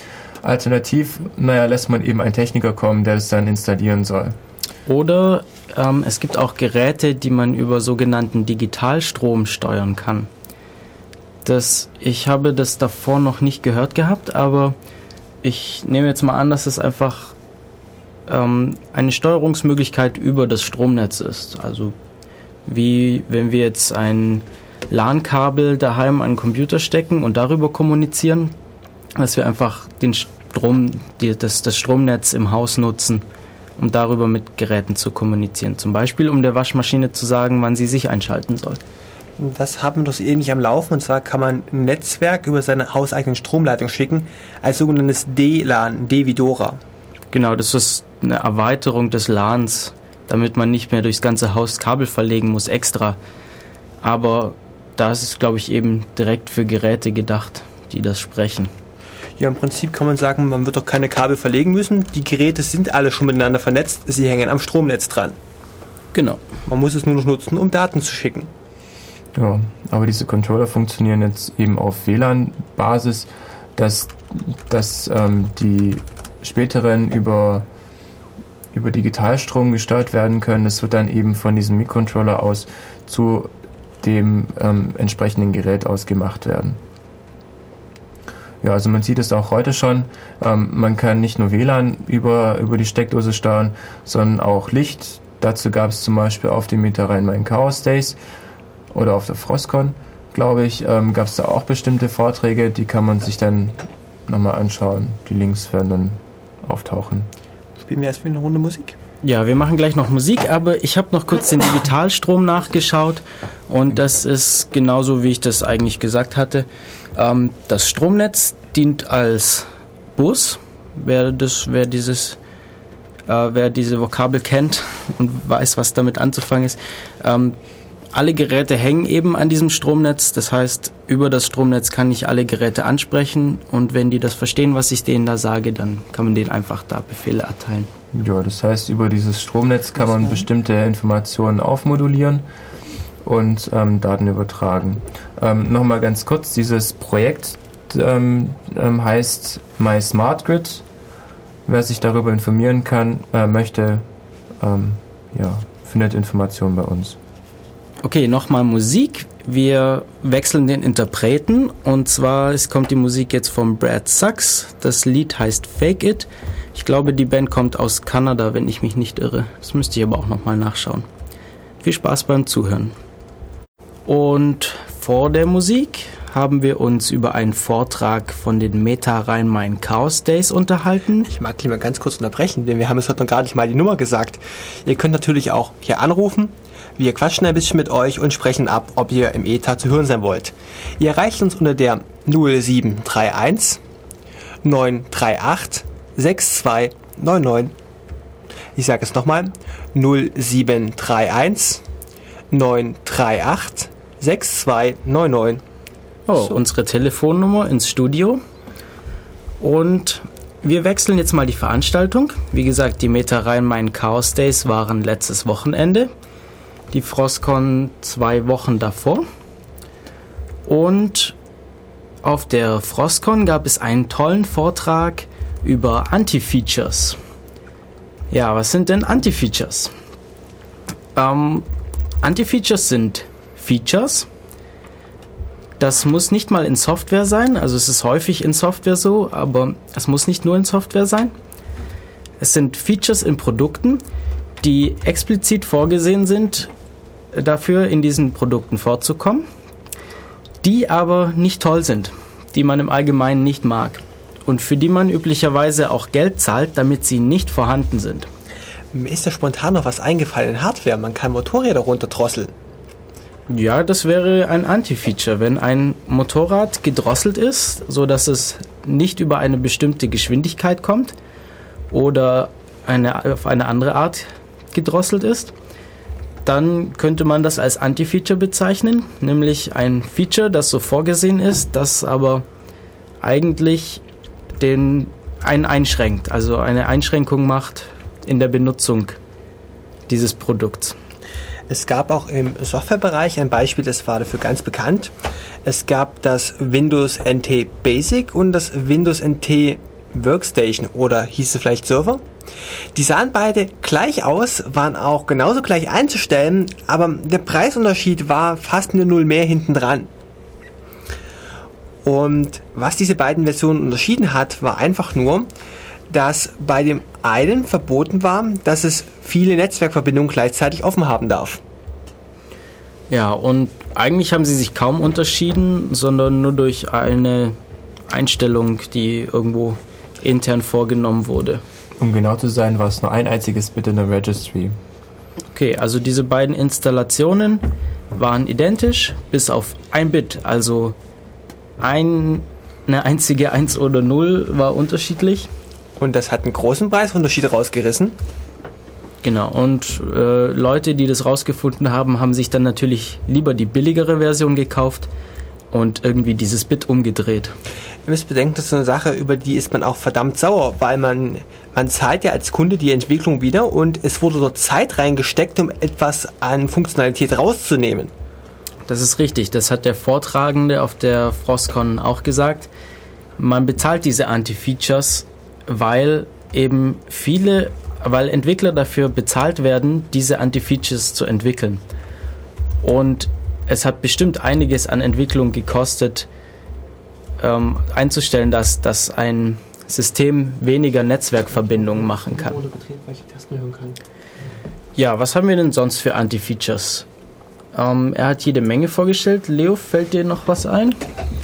Alternativ, naja, lässt man eben einen Techniker kommen, der das dann installieren soll. Oder ähm, es gibt auch Geräte, die man über sogenannten Digitalstrom steuern kann. Das, ich habe das davor noch nicht gehört gehabt, aber ich nehme jetzt mal an, dass es einfach ähm, eine Steuerungsmöglichkeit über das Stromnetz ist. Also wie wenn wir jetzt ein LAN-Kabel daheim an den Computer stecken und darüber kommunizieren, dass wir einfach den Strom, die, das, das Stromnetz im Haus nutzen, um darüber mit Geräten zu kommunizieren. Zum Beispiel, um der Waschmaschine zu sagen, wann sie sich einschalten soll. Das haben wir doch so ähnlich am Laufen. Und zwar kann man ein Netzwerk über seine hauseigenen Stromleitung schicken, als sogenanntes D LAN, D wie Dora. Genau, das ist eine Erweiterung des LANs, damit man nicht mehr durchs ganze Haus Kabel verlegen muss extra. Aber da ist es, glaube ich, eben direkt für Geräte gedacht, die das sprechen. Ja, im Prinzip kann man sagen, man wird doch keine Kabel verlegen müssen. Die Geräte sind alle schon miteinander vernetzt. Sie hängen am Stromnetz dran. Genau. Man muss es nur noch nutzen, um Daten zu schicken. Ja, aber diese Controller funktionieren jetzt eben auf W LAN-Basis, dass, dass ähm, die späteren über, über Digitalstrom gesteuert werden können. Das wird dann eben von diesem Mikrocontroller aus zu dem ähm, entsprechenden Gerät ausgemacht werden. Ja, also man sieht es auch heute schon. Ähm, man kann nicht nur W LAN über, über die Steckdose steuern, sondern auch Licht. Dazu gab es zum Beispiel auf dem Meta Rhein-Main Chaos Days oder auf der Frostcon, glaube ich, ähm, gab es da auch bestimmte Vorträge, die kann man sich dann nochmal anschauen. Die Links werden dann auftauchen. Spielen wir erst wieder eine Runde Musik? Ja, wir machen gleich noch Musik, aber ich habe noch kurz den Digitalstrom nachgeschaut und das ist genauso, wie ich das eigentlich gesagt hatte. Ähm, das Stromnetz dient als Bus. Wer, das, wer, dieses, äh, wer diese Vokabel kennt und weiß, was damit anzufangen ist, ähm, alle Geräte hängen eben an diesem Stromnetz. Das heißt, über das Stromnetz kann ich alle Geräte ansprechen und wenn die das verstehen, was ich denen da sage, dann kann man denen einfach da Befehle erteilen. Ja, das heißt, über dieses Stromnetz kann man bestimmte Informationen aufmodulieren und ähm, Daten übertragen. Ähm, Nochmal ganz kurz, dieses Projekt ähm, ähm, heißt My Smart Grid. Wer sich darüber informieren kann, äh, möchte, ähm, ja, findet Informationen bei uns. Okay, nochmal Musik. Wir wechseln den Interpreten und zwar es kommt die Musik jetzt von Brad Sachs. Das Lied heißt Fake It. Ich glaube, die Band kommt aus Kanada, wenn ich mich nicht irre. Das müsste ich aber auch nochmal nachschauen. Viel Spaß beim Zuhören. Und vor der Musik haben wir uns über einen Vortrag von den Meta Rhein-Main Chaos Days unterhalten. Ich mag lieber ganz kurz unterbrechen, denn wir haben es heute noch gar nicht mal die Nummer gesagt. Ihr könnt natürlich auch hier anrufen. Wir quatschen ein bisschen mit euch und sprechen ab, ob ihr im Ether zu hören sein wollt. Ihr erreicht uns unter der null sieben drei eins neun drei acht sechs zwei neun neun. Ich sage es nochmal, null sieben drei eins neun drei acht sechs zwei neun neun. Oh, so. Unsere Telefonnummer ins Studio. Und wir wechseln jetzt mal die Veranstaltung. Wie gesagt, die Meta Rhein-Main Chaos Days waren letztes Wochenende. Die Frostcon zwei Wochen davor. Und auf der Frostcon gab es einen tollen Vortrag über Anti-Features. Ja, was sind denn Anti-Features? Ähm, Anti-Features sind Features. Das muss nicht mal in Software sein, also es ist häufig in Software so, aber es muss nicht nur in Software sein. Es sind Features in Produkten, die explizit vorgesehen sind, dafür in diesen Produkten vorzukommen, die aber nicht toll sind, die man im Allgemeinen nicht mag und für die man üblicherweise auch Geld zahlt, damit sie nicht vorhanden sind. Mir ist da spontan noch was eingefallen in Hardware. Man kann Motorräder runterdrosseln. Ja, das wäre ein Anti-Feature, wenn ein Motorrad gedrosselt ist, sodass es nicht über eine bestimmte Geschwindigkeit kommt oder eine, auf eine andere Art gedrosselt ist, dann könnte man das als Anti-Feature bezeichnen, nämlich ein Feature, das so vorgesehen ist, das aber eigentlich den einen einschränkt, also eine Einschränkung macht in der Benutzung dieses Produkts. Es gab auch im Softwarebereich ein Beispiel, das war dafür ganz bekannt. Es gab das Windows N T Basic und das Windows N T Workstation oder hieß es vielleicht Server. Die sahen beide gleich aus, waren auch genauso gleich einzustellen, aber der Preisunterschied war fast eine Null mehr hinten dran. Und was diese beiden Versionen unterschieden hat, war einfach nur, dass bei dem einen verboten war, dass es viele Netzwerkverbindungen gleichzeitig offen haben darf. Ja, und eigentlich haben sie sich kaum unterschieden, sondern nur durch eine Einstellung, die irgendwo intern vorgenommen wurde. Um genau zu sein, war es nur ein einziges Bit in der Registry. Okay, also diese beiden Installationen waren identisch, bis auf ein Bit, also ein, eine einzige eins oder null war unterschiedlich. Und das hat einen großen Preisunterschied rausgerissen. Genau, und äh, Leute, die das rausgefunden haben, haben sich dann natürlich lieber die billigere Version gekauft und irgendwie dieses Bit umgedreht. Ihr müsst bedenken, das ist eine Sache, über die ist man auch verdammt sauer, weil man, man zahlt ja als Kunde die Entwicklung wieder und es wurde dort Zeit reingesteckt, um etwas an Funktionalität rauszunehmen. Das ist richtig, das hat der Vortragende auf der Frostcon auch gesagt. Man bezahlt diese Anti-Features, weil eben viele, weil Entwickler dafür bezahlt werden, diese Anti-Features zu entwickeln. Und es hat bestimmt einiges an Entwicklung gekostet, ähm, einzustellen, dass, dass ein System weniger Netzwerkverbindungen machen kann. Ja, was haben wir denn sonst für Anti-Features? Ähm, er hat jede Menge vorgestellt. Leo, fällt dir noch was ein?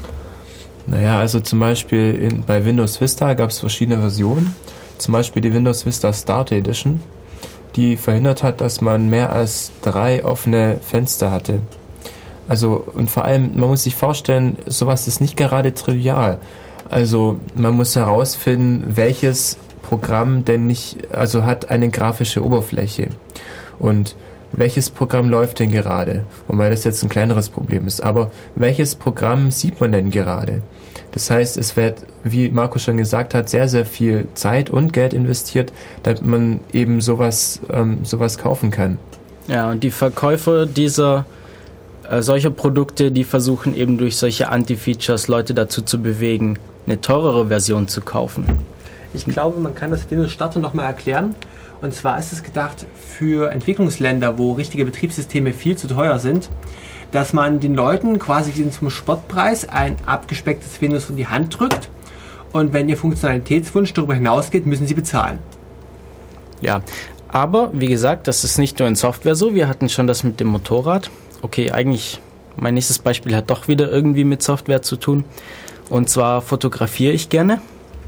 Naja, also zum Beispiel in, bei Windows Vista gab es verschiedene Versionen. Zum Beispiel die Windows Vista Starter Edition, die verhindert hat, dass man mehr als drei offene Fenster hatte. Also, und vor allem, man muss sich vorstellen, sowas ist nicht gerade trivial. Also, man muss herausfinden, welches Programm denn nicht, also hat eine grafische Oberfläche. Und welches Programm läuft denn gerade? Und weil das jetzt ein kleineres Problem ist. Aber welches Programm sieht man denn gerade? Das heißt, es wird, wie Marco schon gesagt hat, sehr, sehr viel Zeit und Geld investiert, damit man eben sowas, ähm, sowas kaufen kann. Ja, und die Verkäufer dieser äh, solcher Produkte, die versuchen eben durch solche Anti-Features Leute dazu zu bewegen, eine teurere Version zu kaufen. Ich glaube, man kann das Windows Starter nochmal erklären. Und zwar ist es gedacht für Entwicklungsländer, wo richtige Betriebssysteme viel zu teuer sind, dass man den Leuten quasi zum Spottpreis ein abgespecktes Windows in die Hand drückt und wenn ihr Funktionalitätswunsch darüber hinausgeht, müssen sie bezahlen. Ja, aber wie gesagt, das ist nicht nur in Software so, wir hatten schon das mit dem Motorrad. Okay, eigentlich, mein nächstes Beispiel hat doch wieder irgendwie mit Software zu tun. Und zwar fotografiere ich gerne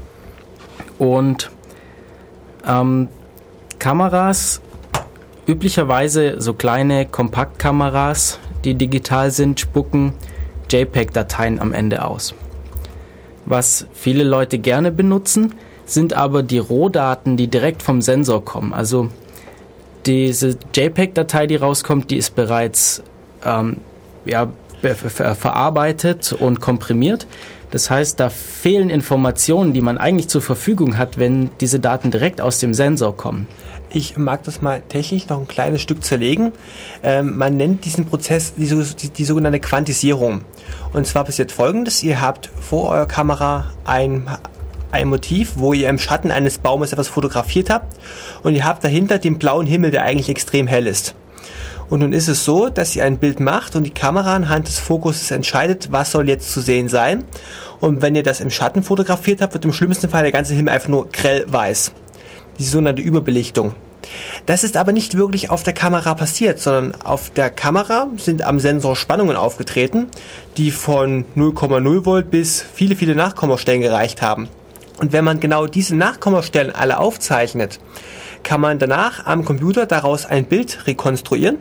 und ähm, Kameras, üblicherweise so kleine Kompaktkameras, die digital sind, spucken JPEG-Dateien am Ende aus. Was viele Leute gerne benutzen, sind aber die Rohdaten, die direkt vom Sensor kommen. Also diese JPEG-Datei, die rauskommt, die ist bereits ähm, ja, ver- ver- verarbeitet und komprimiert. Das heißt, da fehlen Informationen, die man eigentlich zur Verfügung hat, wenn diese Daten direkt aus dem Sensor kommen. Ich mag das mal technisch noch ein kleines Stück zerlegen. Ähm, man nennt diesen Prozess die, die, die sogenannte Quantisierung. Und zwar passiert Folgendes: Ihr habt vor eurer Kamera ein, ein Motiv, wo ihr im Schatten eines Baumes etwas fotografiert habt und ihr habt dahinter den blauen Himmel, der eigentlich extrem hell ist. Und nun ist es so, dass ihr ein Bild macht und die Kamera anhand des Fokuses entscheidet, was soll jetzt zu sehen sein. Und wenn ihr das im Schatten fotografiert habt, wird im schlimmsten Fall der ganze Himmel einfach nur grell weiß. Die sogenannte Überbelichtung. Das ist aber nicht wirklich auf der Kamera passiert, sondern auf der Kamera sind am Sensor Spannungen aufgetreten, die von null Komma null Volt bis viele, viele Nachkommastellen gereicht haben. Und wenn man genau diese Nachkommastellen alle aufzeichnet, kann man danach am Computer daraus ein Bild rekonstruieren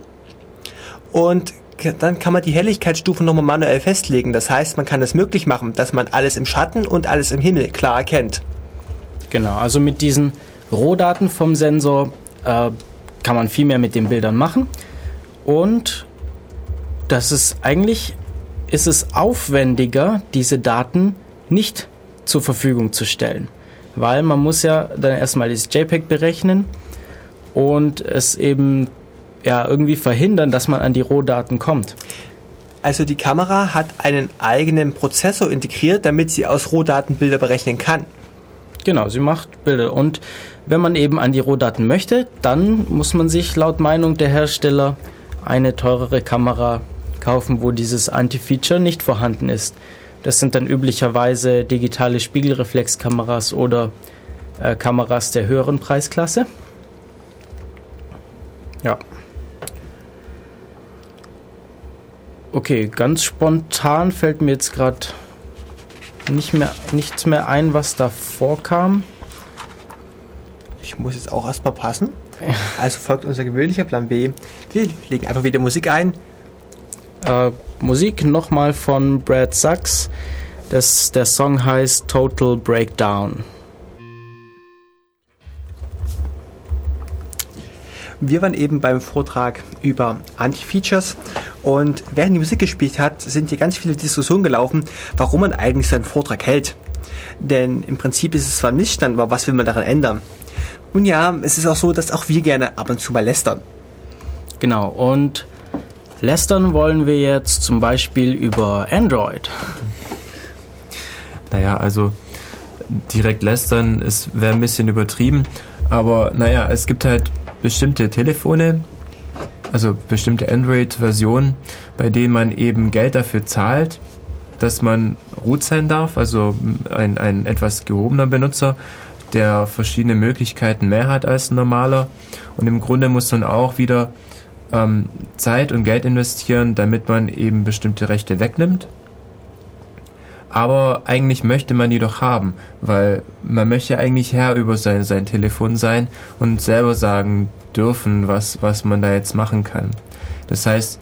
und dann kann man die Helligkeitsstufen nochmal manuell festlegen. Das heißt, man kann es möglich machen, dass man alles im Schatten und alles im Himmel klar erkennt. Genau, also mit diesen Rohdaten vom Sensor äh, kann man viel mehr mit den Bildern machen. Und das ist eigentlich, ist es aufwendiger, diese Daten nicht zur Verfügung zu stellen. Weil man muss ja dann erstmal das JPEG berechnen und es eben ja, irgendwie verhindern, dass man an die Rohdaten kommt. Also die Kamera hat einen eigenen Prozessor integriert, damit sie aus Rohdaten Bilder berechnen kann. Genau, sie macht Bilder. Und wenn man eben an die Rohdaten möchte, dann muss man sich laut Meinung der Hersteller eine teurere Kamera kaufen, wo dieses Anti-Feature nicht vorhanden ist. Das sind dann üblicherweise digitale Spiegelreflexkameras oder äh, Kameras der höheren Preisklasse. Ja. Okay, ganz spontan fällt mir jetzt gerade nicht mehr, nichts mehr ein, was da vorkam. Ich muss jetzt auch erstmal passen. Also folgt unser gewöhnlicher Plan B. Wir legen einfach wieder Musik ein. Äh, Musik nochmal von Brad Sachs. Das, der Song heißt Total Breakdown. Wir waren eben beim Vortrag über Anti-Features und während die Musik gespielt hat, sind hier ganz viele Diskussionen gelaufen, warum man eigentlich so einen Vortrag hält. Denn im Prinzip ist es zwar ein Missstand, aber was will man daran ändern? Und ja, es ist auch so, dass auch wir gerne ab und zu mal lästern. Genau, und lästern wollen wir jetzt zum Beispiel über Android. Naja, also direkt lästern wäre ein bisschen übertrieben, aber naja, es gibt halt bestimmte Telefone, also bestimmte Android-Versionen, bei denen man eben Geld dafür zahlt, dass man root sein darf, also ein, ein etwas gehobener Benutzer, der verschiedene Möglichkeiten mehr hat als ein normaler. Und im Grunde muss man auch wieder ähm, Zeit und Geld investieren, damit man eben bestimmte Rechte wegnimmt. Aber eigentlich möchte man die doch haben, weil man möchte eigentlich Herr über sein, sein Telefon sein und selber sagen dürfen, was, was man da jetzt machen kann. Das heißt,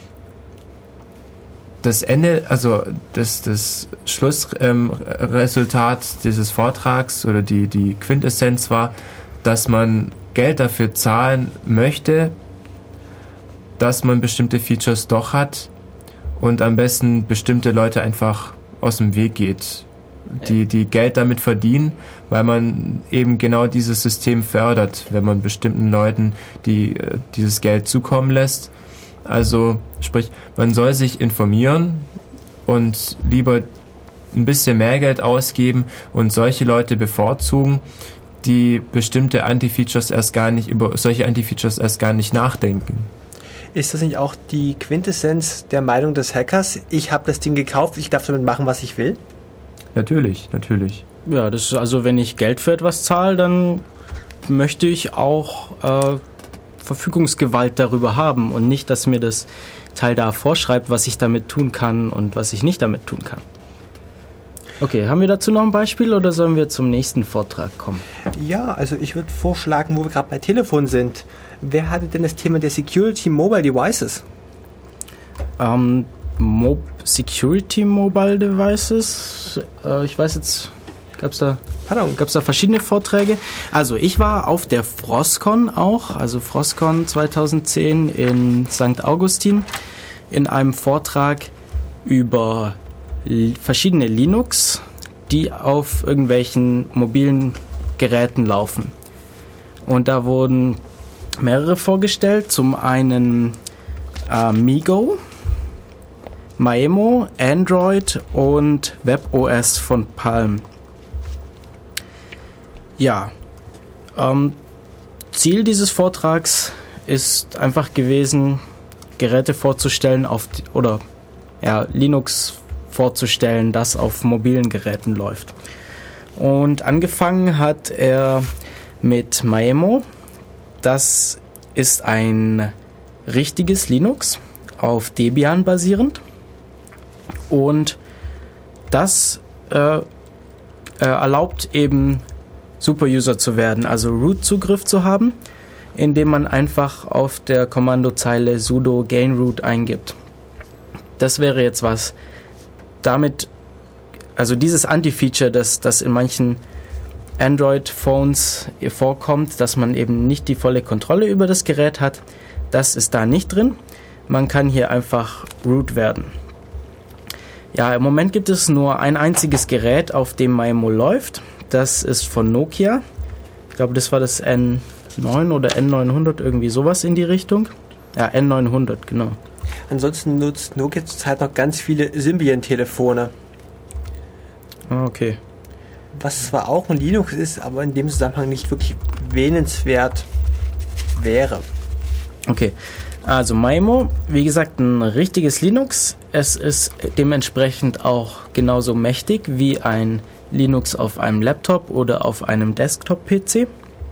das Ende, also das, das Schlussresultat ähm, dieses Vortrags oder die, die Quintessenz war, dass man Geld dafür zahlen möchte, dass man bestimmte Features doch hat und am besten bestimmte Leute einfach aus dem Weg geht, die, die Geld damit verdienen, weil man eben genau dieses System fördert, wenn man bestimmten Leuten die, dieses Geld zukommen lässt. Also sprich, man soll sich informieren und lieber ein bisschen mehr Geld ausgeben und solche Leute bevorzugen, die bestimmte Anti-Features erst gar nicht, über solche Anti-Features erst gar nicht nachdenken. Ist das nicht auch die Quintessenz der Meinung des Hackers? Ich habe das Ding gekauft, ich darf damit machen, was ich will? Natürlich, natürlich. Ja, das ist also, wenn ich Geld für etwas zahle, dann möchte ich auch äh, Verfügungsgewalt darüber haben und nicht, dass mir das Teil da vorschreibt, was ich damit tun kann und was ich nicht damit tun kann. Okay, haben wir dazu noch ein Beispiel oder sollen wir zum nächsten Vortrag kommen? Ja, also ich würde vorschlagen, wo wir gerade bei Telefon sind. Wer hatte denn das Thema der Security Mobile Devices? Ähm, Mo- Security Mobile Devices? Äh, ich weiß jetzt, gab es da, gab's da verschiedene Vorträge? Also ich war auf der Frostcon auch, also Frostcon zweitausendzehn in Sankt Augustin, in einem Vortrag über verschiedene Linux, die auf irgendwelchen mobilen Geräten laufen. Und da wurden mehrere vorgestellt. Zum einen äh, MeeGo, Maemo, Android und WebOS von Palm. Ja, ähm, Ziel dieses Vortrags ist einfach gewesen, Geräte vorzustellen auf die, oder ja, Linux vorzustellen, das auf mobilen Geräten läuft. Und angefangen hat er mit Maemo. Das ist ein richtiges Linux auf Debian basierend und das äh, äh, erlaubt eben Superuser zu werden, also Root-Zugriff zu haben, indem man einfach auf der Kommandozeile sudo gainroot eingibt. Das wäre jetzt was. Damit, also dieses Anti-Feature, das, das in manchen Android-Phones vorkommt, dass man eben nicht die volle Kontrolle über das Gerät hat, das ist da nicht drin. Man kann hier einfach root werden. Ja, im Moment gibt es nur ein einziges Gerät, auf dem Maemo läuft. Das ist von Nokia. Ich glaube, das war das N neun oder N neunhundert, irgendwie sowas in die Richtung. Ja, N neunhundert, genau. Ansonsten nutzt Nokia zurzeit noch ganz viele Symbian-Telefone. Okay. was zwar auch ein Linux ist, aber in dem Zusammenhang nicht wirklich wählenswert wäre. Okay, also Maemo, wie gesagt, ein richtiges Linux. Es ist dementsprechend auch genauso mächtig wie ein Linux auf einem Laptop oder auf einem Desktop-P C.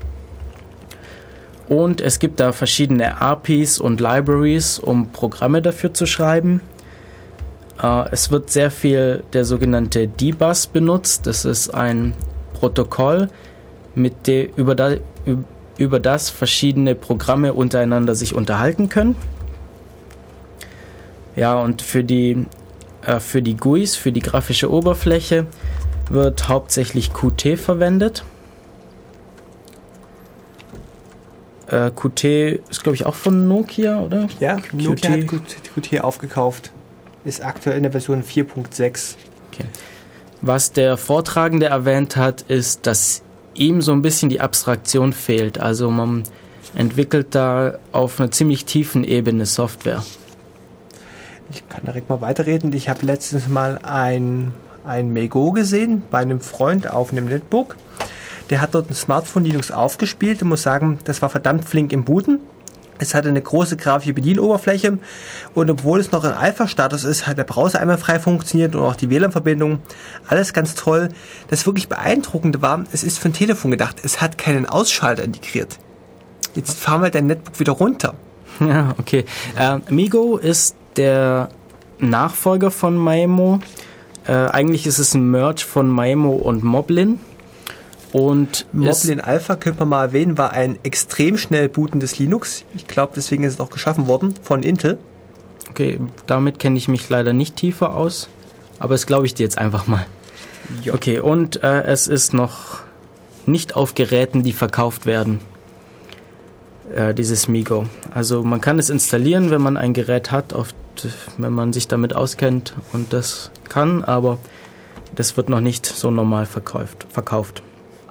Und es gibt da verschiedene A P Is und Libraries, um Programme dafür zu schreiben. Äh, es wird sehr viel der sogenannte D-Bus benutzt. Das ist ein Protokoll, mit de, über, da, über das verschiedene Programme untereinander sich unterhalten können. Ja, und für die, äh, für die G U Is, für die grafische Oberfläche, wird hauptsächlich Qt verwendet. Äh, Qt ist, glaube ich, auch von Nokia, oder? Ja, Qt. Nokia hat Qt aufgekauft. Ist aktuell in der Version vier Punkt sechs. Okay. Was der Vortragende erwähnt hat, ist, dass ihm so ein bisschen die Abstraktion fehlt. Also man entwickelt da auf einer ziemlich tiefen Ebene Software. Ich kann direkt mal weiterreden. Ich habe letztens mal ein, ein Mego gesehen bei einem Freund auf einem Netbook. Der hat dort ein Smartphone Linux aufgespielt und muss sagen, das war verdammt flink im Booten. Es hatte eine große grafische Bedienoberfläche und obwohl es noch in Alpha-Status ist, hat der Browser einmal frei funktioniert und auch die W L A N-Verbindung. Alles ganz toll. Das wirklich Beeindruckende war, es ist für ein Telefon gedacht. Es hat keinen Ausschalter integriert. Jetzt fahren wir dein Netbook wieder runter. Ja, okay. Äh, Mego ist der Nachfolger von Maemo. Äh, eigentlich ist es ein Merge von Maemo und Moblin. Und Moblin Alpha, könnte man mal erwähnen, war ein extrem schnell bootendes Linux. Ich glaube, deswegen ist es auch geschaffen worden von Intel. Okay, damit kenne ich mich leider nicht tiefer aus, aber das glaube ich dir jetzt einfach mal. Jo. Okay, und äh, es ist noch nicht auf Geräten, die verkauft werden, äh, dieses Mego. Also man kann es installieren, wenn man ein Gerät hat, oft, wenn man sich damit auskennt und das kann, aber das wird noch nicht so normal verkauft. verkauft.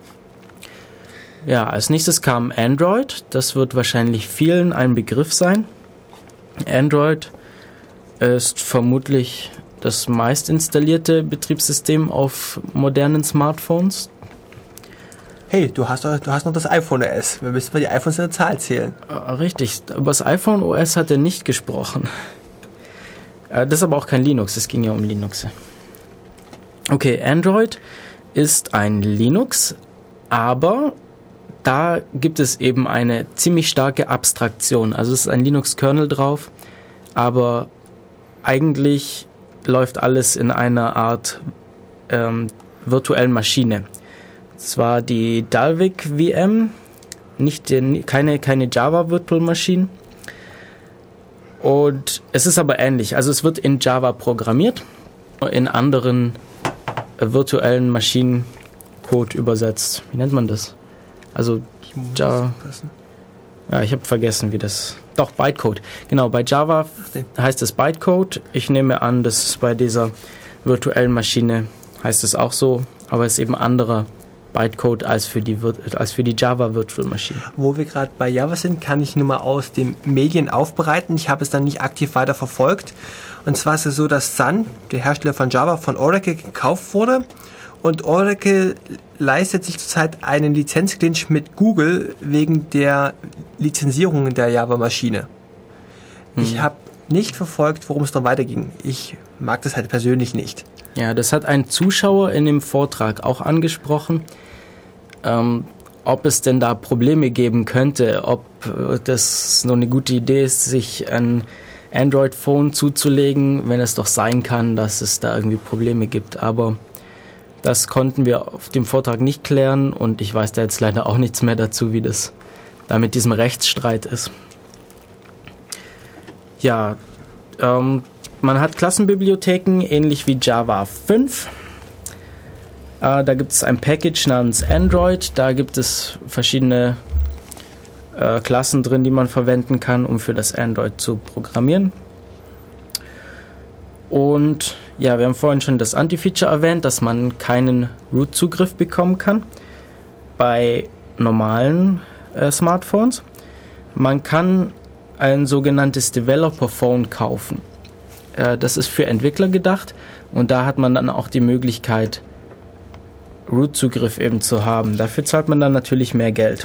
Ja, als nächstes kam Android. Das wird wahrscheinlich vielen ein Begriff sein. Android ist vermutlich das meist installierte Betriebssystem auf modernen Smartphones. Hey, du hast, doch, du hast noch das iPhone O S. Wir müssen mal die iPhones in der Zahl zählen. Äh, richtig, über das iPhone O S hat er nicht gesprochen. Äh, das ist aber auch kein Linux, es ging ja um Linux. Okay, Android ist ein Linux, aber da gibt es eben eine ziemlich starke Abstraktion. Also es ist ein Linux-Kernel drauf, aber eigentlich läuft alles in einer Art ähm, virtuellen Maschine. Zwar die Dalvik V M, nicht den, keine, keine Java Virtual Machine. Und es ist aber ähnlich. Also es wird in Java programmiert, in anderen äh, virtuellen Maschinencode übersetzt. Wie nennt man das? Also Java. Ja, ich habe vergessen, wie das. Doch, Bytecode. Genau, bei Java heißt es Bytecode. Ich nehme an, dass es bei dieser virtuellen Maschine heißt es auch so, aber es ist eben anderer Bytecode als für die als für die Java Virtual Machine. Wo wir gerade bei Java sind, kann ich nur mal aus den Medien aufbereiten. Ich habe es dann nicht aktiv weiter verfolgt. Und zwar ist es so, dass Sun, der Hersteller von Java, von Oracle gekauft wurde. Und Oracle leistet sich zurzeit einen Lizenzclinch mit Google wegen der Lizenzierung der Java-Maschine. Mhm. Ich habe nicht verfolgt, worum es noch weiterging. Ich mag das halt persönlich nicht. Ja, das hat ein Zuschauer in dem Vortrag auch angesprochen, ähm, ob es denn da Probleme geben könnte, ob das nur eine gute Idee ist, sich ein Android-Phone zuzulegen, wenn es doch sein kann, dass es da irgendwie Probleme gibt. Aber das konnten wir auf dem Vortrag nicht klären und ich weiß da jetzt leider auch nichts mehr dazu, wie das da mit diesem Rechtsstreit ist. Ja, ähm, man hat Klassenbibliotheken, ähnlich wie Java fünf. Äh, da gibt es ein Package namens Android. Da gibt es verschiedene äh, Klassen drin, die man verwenden kann, um für das Android zu programmieren. Und ja, wir haben vorhin schon das Anti-Feature erwähnt, dass man keinen Root-Zugriff bekommen kann bei normalen äh, Smartphones. Man kann ein sogenanntes Developer-Phone kaufen. Äh, das ist für Entwickler gedacht und da hat man dann auch die Möglichkeit, Root-Zugriff eben zu haben. Dafür zahlt man dann natürlich mehr Geld.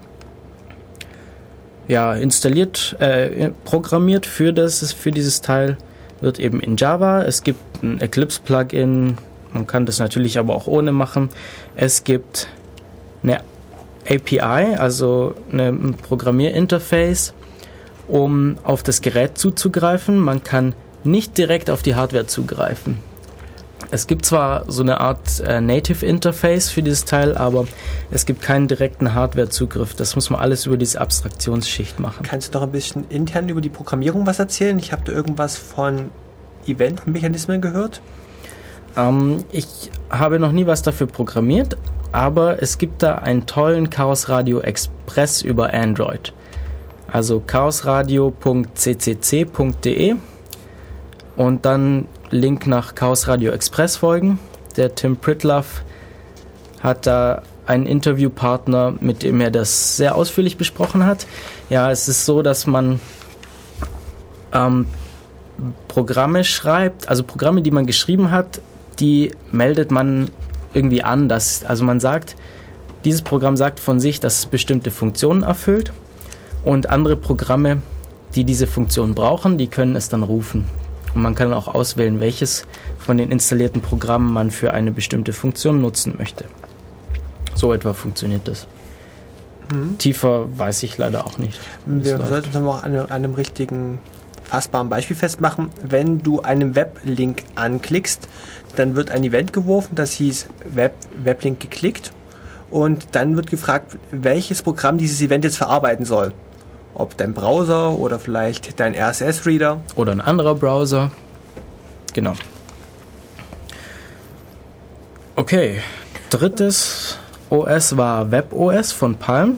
Ja, installiert, äh, programmiert für, das, für dieses Teil wird eben in Java. Es gibt ein Eclipse-Plugin, man kann das natürlich aber auch ohne machen. Es gibt eine A P I, also ein Programmierinterface, um auf das Gerät zuzugreifen. Man kann nicht direkt auf die Hardware zugreifen. Es gibt zwar so eine Art äh, Native Interface für dieses Teil, aber es gibt keinen direkten Hardware-Zugriff. Das muss man alles über diese Abstraktionsschicht machen. Kannst du noch ein bisschen intern über die Programmierung was erzählen? Ich habe da irgendwas von Event-Mechanismen gehört. Ähm, ich habe noch nie was dafür programmiert, aber es gibt da einen tollen Chaos Radio Express über Android. Also chaosradio punkt c c c punkt d e und dann Link nach Chaos Radio Express folgen. Der Tim Pritlove hat da einen Interviewpartner, mit dem er das sehr ausführlich besprochen hat. Ja, es ist so, dass man ähm, Programme schreibt, also Programme, die man geschrieben hat, die meldet man irgendwie an. Dass, also man sagt, dieses Programm sagt von sich, dass es bestimmte Funktionen erfüllt und andere Programme, die diese Funktion brauchen, die können es dann rufen. Und man kann auch auswählen, welches von den installierten Programmen man für eine bestimmte Funktion nutzen möchte. So etwa funktioniert das. Mhm. Tiefer weiß ich leider auch nicht. Wir sollten es noch an einem richtigen, fassbaren Beispiel festmachen. Wenn du einen Weblink anklickst, dann wird ein Event geworfen, das hieß Web, Weblink geklickt. Und dann wird gefragt, welches Programm dieses Event jetzt verarbeiten soll. Ob dein Browser oder vielleicht dein R S S-Reader. Oder ein anderer Browser. Genau. Okay, drittes O S war WebOS von Palm.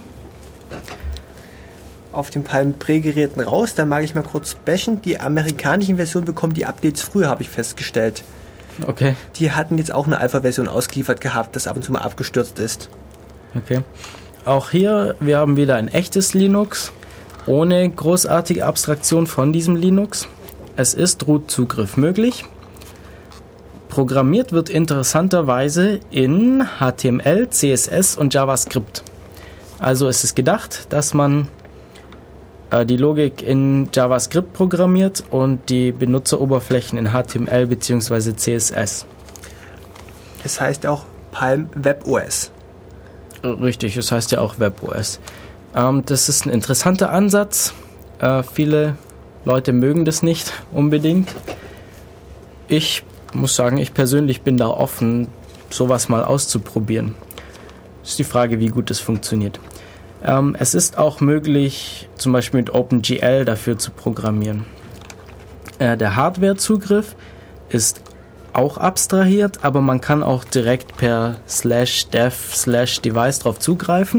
Auf den Palm-Pre-Geräten raus, da mag ich mal kurz bashen. Die amerikanischen Versionen bekommen die Updates früher, habe ich festgestellt. Okay. Die hatten jetzt auch eine Alpha-Version ausgeliefert gehabt, das ab und zu mal abgestürzt ist. Okay. Auch hier, wir haben wieder ein echtes Linux. Ohne großartige Abstraktion von diesem Linux. Es ist Root-Zugriff möglich. Programmiert wird interessanterweise in H T M L, C S S und JavaScript. Also es ist gedacht, dass man äh, die Logik in JavaScript programmiert und die Benutzeroberflächen in H T M L bzw. C S S. Es heißt auch Palm WebOS. Richtig, es heißt ja auch WebOS. Ähm, das ist ein interessanter Ansatz. Äh, viele Leute mögen das nicht unbedingt. Ich muss sagen, ich persönlich bin da offen, sowas mal auszuprobieren. Ist die Frage, wie gut das funktioniert. Ähm, es ist auch möglich, zum Beispiel mit OpenGL dafür zu programmieren. Äh, der Hardware-Zugriff ist auch abstrahiert, aber man kann auch direkt per slash dev slash device drauf zugreifen.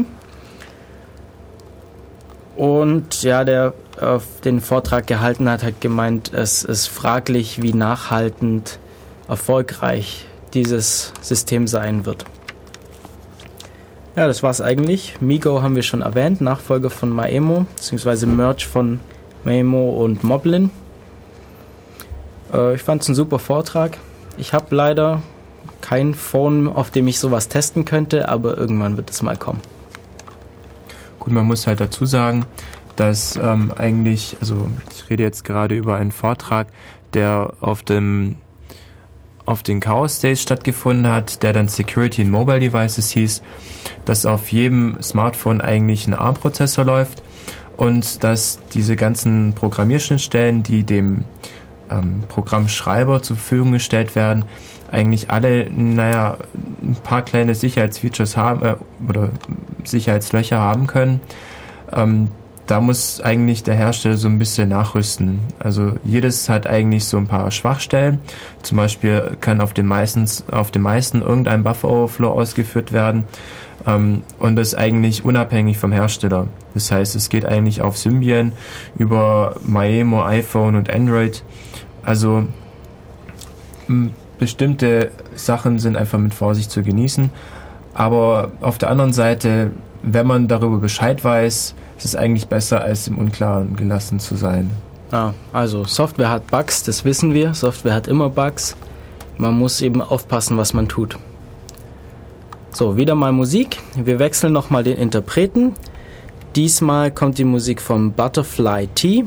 Und ja, der äh, den Vortrag gehalten hat, hat gemeint, es ist fraglich, wie nachhaltend erfolgreich dieses System sein wird. Ja, das war's eigentlich. MeeGo haben wir schon erwähnt, Nachfolger von Maemo, beziehungsweise Merge von Maemo und Moblin. Äh, ich fand es ein super Vortrag. Ich habe leider kein Phone, auf dem ich sowas testen könnte, aber irgendwann wird es mal kommen. Gut, man muss halt dazu sagen, dass ähm, eigentlich, also ich rede jetzt gerade über einen Vortrag, der auf dem auf den Chaos Days stattgefunden hat, der dann Security in Mobile Devices hieß, dass auf jedem Smartphone eigentlich ein ARM-Prozessor läuft und dass diese ganzen Programmierschnittstellen, die dem ähm, Programmschreiber zur Verfügung gestellt werden, eigentlich alle, naja, ein paar kleine Sicherheitsfeatures haben äh, oder Sicherheitslöcher haben können. Ähm, da muss eigentlich der Hersteller so ein bisschen nachrüsten. Also jedes hat eigentlich so ein paar Schwachstellen. Zum Beispiel kann auf den meisten, auf den meisten irgendein Buffer-Overflow ausgeführt werden. Ähm, und das ist eigentlich unabhängig vom Hersteller. Das heißt, es geht eigentlich auf Symbian über Maemo, iPhone und Android. Also m- bestimmte Sachen sind einfach mit Vorsicht zu genießen. Aber auf der anderen Seite, wenn man darüber Bescheid weiß, ist es eigentlich besser, als im Unklaren gelassen zu sein. Ah, also Software hat Bugs, das wissen wir. Software hat immer Bugs. Man muss eben aufpassen, was man tut. So, wieder mal Musik. Wir wechseln nochmal den Interpreten. Diesmal kommt die Musik von Butterfly Tea.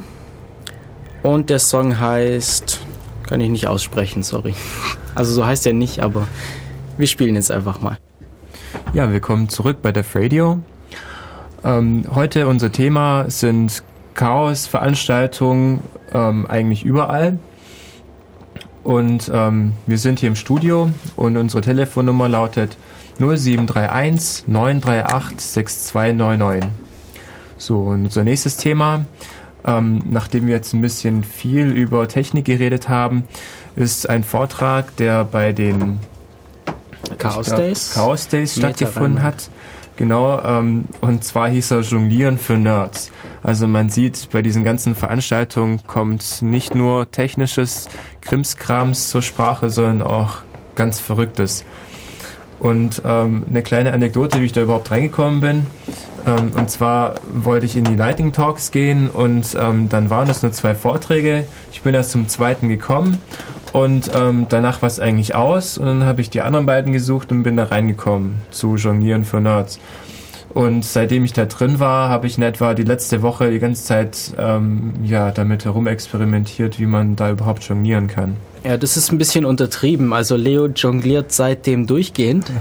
Und der Song heißt... Kann ich nicht aussprechen, sorry. Also so heißt er nicht, aber wir spielen jetzt einfach mal. Ja, willkommen zurück bei Def Radio. Ähm, heute unser Thema sind Chaos-Veranstaltungen ähm, eigentlich überall. Und ähm, wir sind hier im Studio und unsere Telefonnummer lautet null sieben drei eins neun drei acht sechs zwei neun neun. So, und unser nächstes Thema, ähm, nachdem wir jetzt ein bisschen viel über Technik geredet haben, ist ein Vortrag, der bei den Chaos glaub, Days, Chaos Days stattgefunden hat. Genau, ähm, und zwar hieß er Jonglieren für Nerds. Also man sieht, bei diesen ganzen Veranstaltungen kommt nicht nur technisches Krimskrams zur Sprache, sondern auch ganz Verrücktes. Und ähm, eine kleine Anekdote, wie ich da überhaupt reingekommen bin. Ähm, und zwar wollte ich in die Lightning Talks gehen und ähm, dann waren es nur zwei Vorträge. Ich bin erst zum zweiten gekommen und ähm, danach war es eigentlich aus. Und dann habe ich die anderen beiden gesucht und bin da reingekommen zu Jonglieren für Nerds. Und seitdem ich da drin war, habe ich in etwa die letzte Woche die ganze Zeit ähm, ja, damit herumexperimentiert, wie man da überhaupt jonglieren kann. Ja, das ist ein bisschen untertrieben. Also Leo jongliert seitdem durchgehend.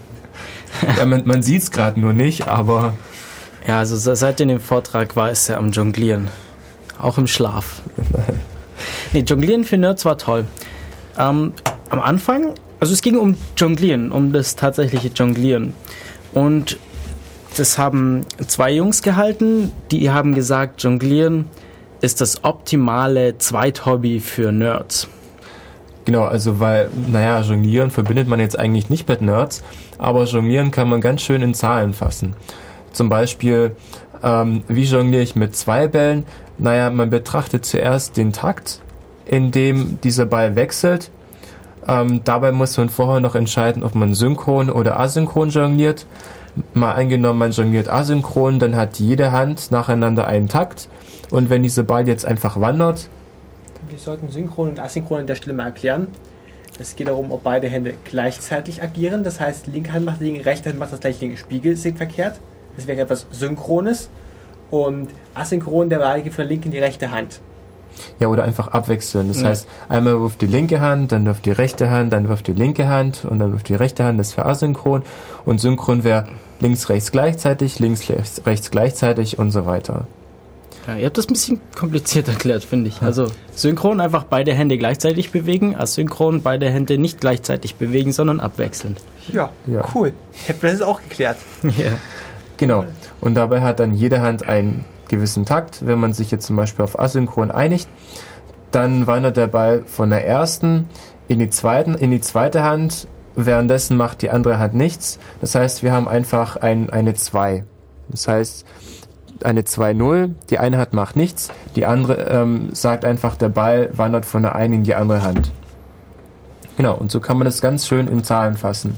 Ja, man, man sieht es gerade nur nicht, aber... Ja, also seit dem Vortrag war es ja am Jonglieren. Auch im Schlaf. Nee, Jonglieren für Nerds war toll. Ähm, am Anfang, also es ging um Jonglieren, um das tatsächliche Jonglieren. Und das haben zwei Jungs gehalten, die haben gesagt, Jonglieren ist das optimale Zweithobby für Nerds. Genau, also weil, naja, Jonglieren verbindet man jetzt eigentlich nicht mit Nerds, aber Jonglieren kann man ganz schön in Zahlen fassen. Zum Beispiel, ähm, wie jongliere ich mit zwei Bällen? Naja, man betrachtet zuerst den Takt, in dem dieser Ball wechselt. Ähm, dabei muss man vorher noch entscheiden, ob man synchron oder asynchron jongliert. Mal angenommen, man jongliert asynchron, dann hat jede Hand nacheinander einen Takt. Und wenn dieser Ball jetzt einfach wandert... Wir sollten synchron und asynchron an der Stelle mal erklären. Es geht darum, ob beide Hände gleichzeitig agieren. Das heißt, linke Hand macht die linke, rechte Hand macht das gleiche linke Spiegel, ist verkehrt. Das wäre etwas Synchrones. Und asynchron, der Ball geht von der linken in die rechte Hand. Ja, oder einfach abwechseln. Das ja. heißt, einmal wirft die linke Hand, dann wirft die rechte Hand, dann wirft die linke Hand und dann wirft die rechte Hand. Das wäre asynchron. Und synchron wäre links, rechts gleichzeitig, links, rechts, rechts gleichzeitig und so weiter. Ja, ihr habt das ein bisschen kompliziert erklärt, finde ich. Also synchron einfach beide Hände gleichzeitig bewegen, asynchron beide Hände nicht gleichzeitig bewegen, sondern abwechselnd. Ja, ja. Cool. Hätten wir das auch geklärt. Ja. Genau. Und dabei hat dann jede Hand einen gewissen Takt. Wenn man sich jetzt zum Beispiel auf asynchron einigt, dann wandert der Ball von der ersten in die zweiten, in die zweite Hand. Währenddessen macht die andere Hand nichts. Das heißt, wir haben einfach ein, eine zwei. Das heißt, eine zwei null, die eine Hand macht nichts, die andere ähm, sagt einfach, der Ball wandert von der einen in die andere Hand. Genau, und so kann man das ganz schön in Zahlen fassen.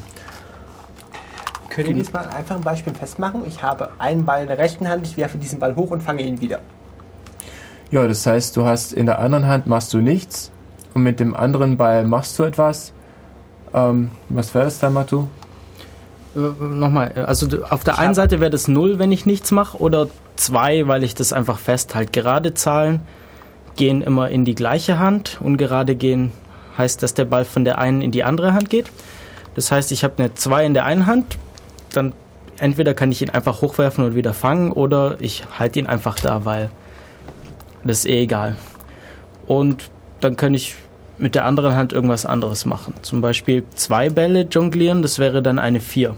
Können wir jetzt mal einfach ein Beispiel festmachen? Ich habe einen Ball in der rechten Hand, ich werfe diesen Ball hoch und fange ihn wieder. Ja, das heißt, du hast in der anderen Hand machst du nichts und mit dem anderen Ball machst du etwas. Ähm, was wäre das dann, Matu? Äh, nochmal, also auf der einen Seite wäre das null, wenn ich nichts mache, oder zwei, weil ich das einfach festhalte. Gerade Zahlen gehen immer in die gleiche Hand, ungerade gehen heißt, dass der Ball von der einen in die andere Hand geht. Das heißt, ich habe eine zwei in der einen Hand, dann entweder kann ich ihn einfach hochwerfen und wieder fangen, oder ich halte ihn einfach da, weil das ist eh egal. Und dann kann ich mit der anderen Hand irgendwas anderes machen. Zum Beispiel zwei Bälle jonglieren, das wäre dann eine vier.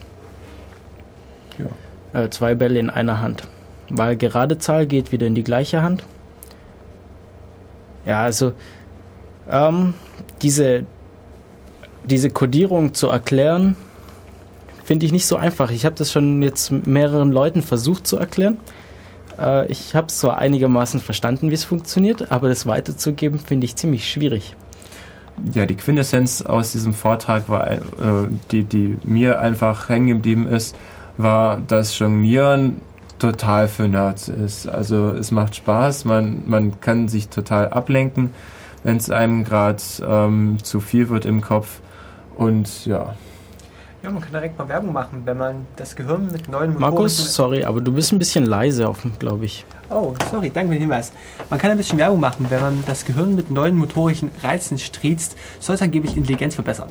Ja. Äh, zwei Bälle in einer Hand. Weil gerade Zahl geht wieder in die gleiche Hand. Ja, also ähm, diese, diese Kodierung zu erklären, finde ich nicht so einfach. Ich habe das schon jetzt mehreren Leuten versucht zu erklären. Äh, ich habe es zwar einigermaßen verstanden, wie es funktioniert, aber das weiterzugeben, finde ich ziemlich schwierig. Ja, die Quintessenz aus diesem Vortrag war, äh, die, die mir einfach hängen geblieben ist, war, dass Jonglieren total für Nerds ist. Also es macht Spaß, man, man kann sich total ablenken, wenn es einem gerade ähm, zu viel wird im Kopf. Und ja. Ja, man kann direkt mal Werbung machen, wenn man das Gehirn mit neuen Motoren... Markus, sorry, aber du bist ein bisschen leise, glaube ich. Oh, sorry, danke für den Hinweis. Man kann ein bisschen Werbung machen, wenn man das Gehirn mit neuen motorischen Reizen striezt, soll es angeblich Intelligenz verbessern.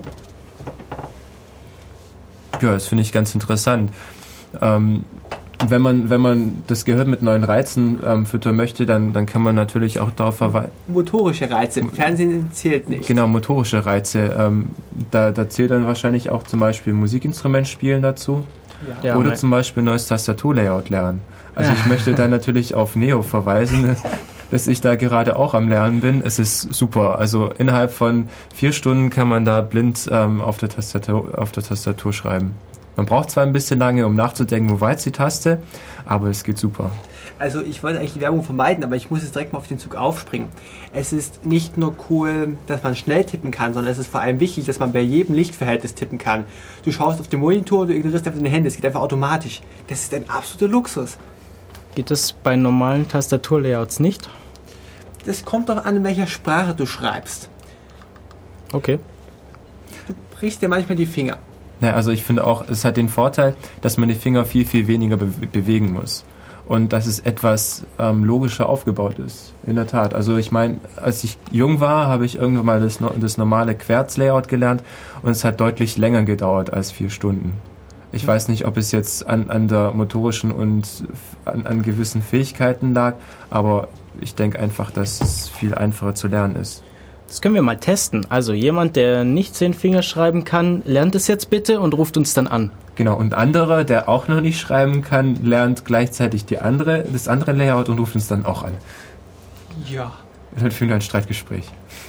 Ja, das finde ich ganz interessant. Ähm, wenn man, wenn man das Gehirn mit neuen Reizen ähm, füttern möchte, dann, dann kann man natürlich auch darauf verweisen. Motorische Reize, im Fernsehen zählt nicht. Genau, motorische Reize. Ähm, da, da zählt dann wahrscheinlich auch zum Beispiel Musikinstrument spielen dazu. Ja. Ja, oder ne. zum Beispiel neues Tastaturlayout lernen. Also ich möchte da natürlich auf Neo verweisen, dass ich da gerade auch am Lernen bin. Es ist super. Also innerhalb von vier Stunden kann man da blind ähm, auf der Tastatur, auf der Tastatur schreiben. Man braucht zwar ein bisschen lange, um nachzudenken, wo weit ist die Taste, aber es geht super. Also ich wollte eigentlich die Werbung vermeiden, aber ich muss jetzt direkt mal auf den Zug aufspringen. Es ist nicht nur cool, dass man schnell tippen kann, sondern es ist vor allem wichtig, dass man bei jedem Lichtverhältnis tippen kann. Du schaust auf den Monitor, du ignorierst einfach deine Hände, es geht einfach automatisch. Das ist ein absoluter Luxus. Geht das bei normalen Tastaturlayouts nicht? Das kommt doch an, in welcher Sprache du schreibst. Okay. Du brichst dir manchmal die Finger. Ja, also ich finde auch, es hat den Vorteil, dass man die Finger viel, viel weniger be- bewegen muss. Und dass es etwas ähm, logischer aufgebaut ist. In der Tat. Also ich meine, als ich jung war, habe ich irgendwann mal das, das normale Querz-Layout gelernt und es hat deutlich länger gedauert als vier Stunden. Ich mhm. weiß nicht, ob es jetzt an, an der motorischen und an, an gewissen Fähigkeiten lag, aber ich denke einfach, dass es viel einfacher zu lernen ist. Das können wir mal testen. Also jemand, der nicht zehn Finger schreiben kann, lernt es jetzt bitte und ruft uns dann an. Genau, und anderer, der auch noch nicht schreiben kann, lernt gleichzeitig die andere, das andere Layout und ruft uns dann auch an. Ja. Und dann führen wir ein Streitgespräch.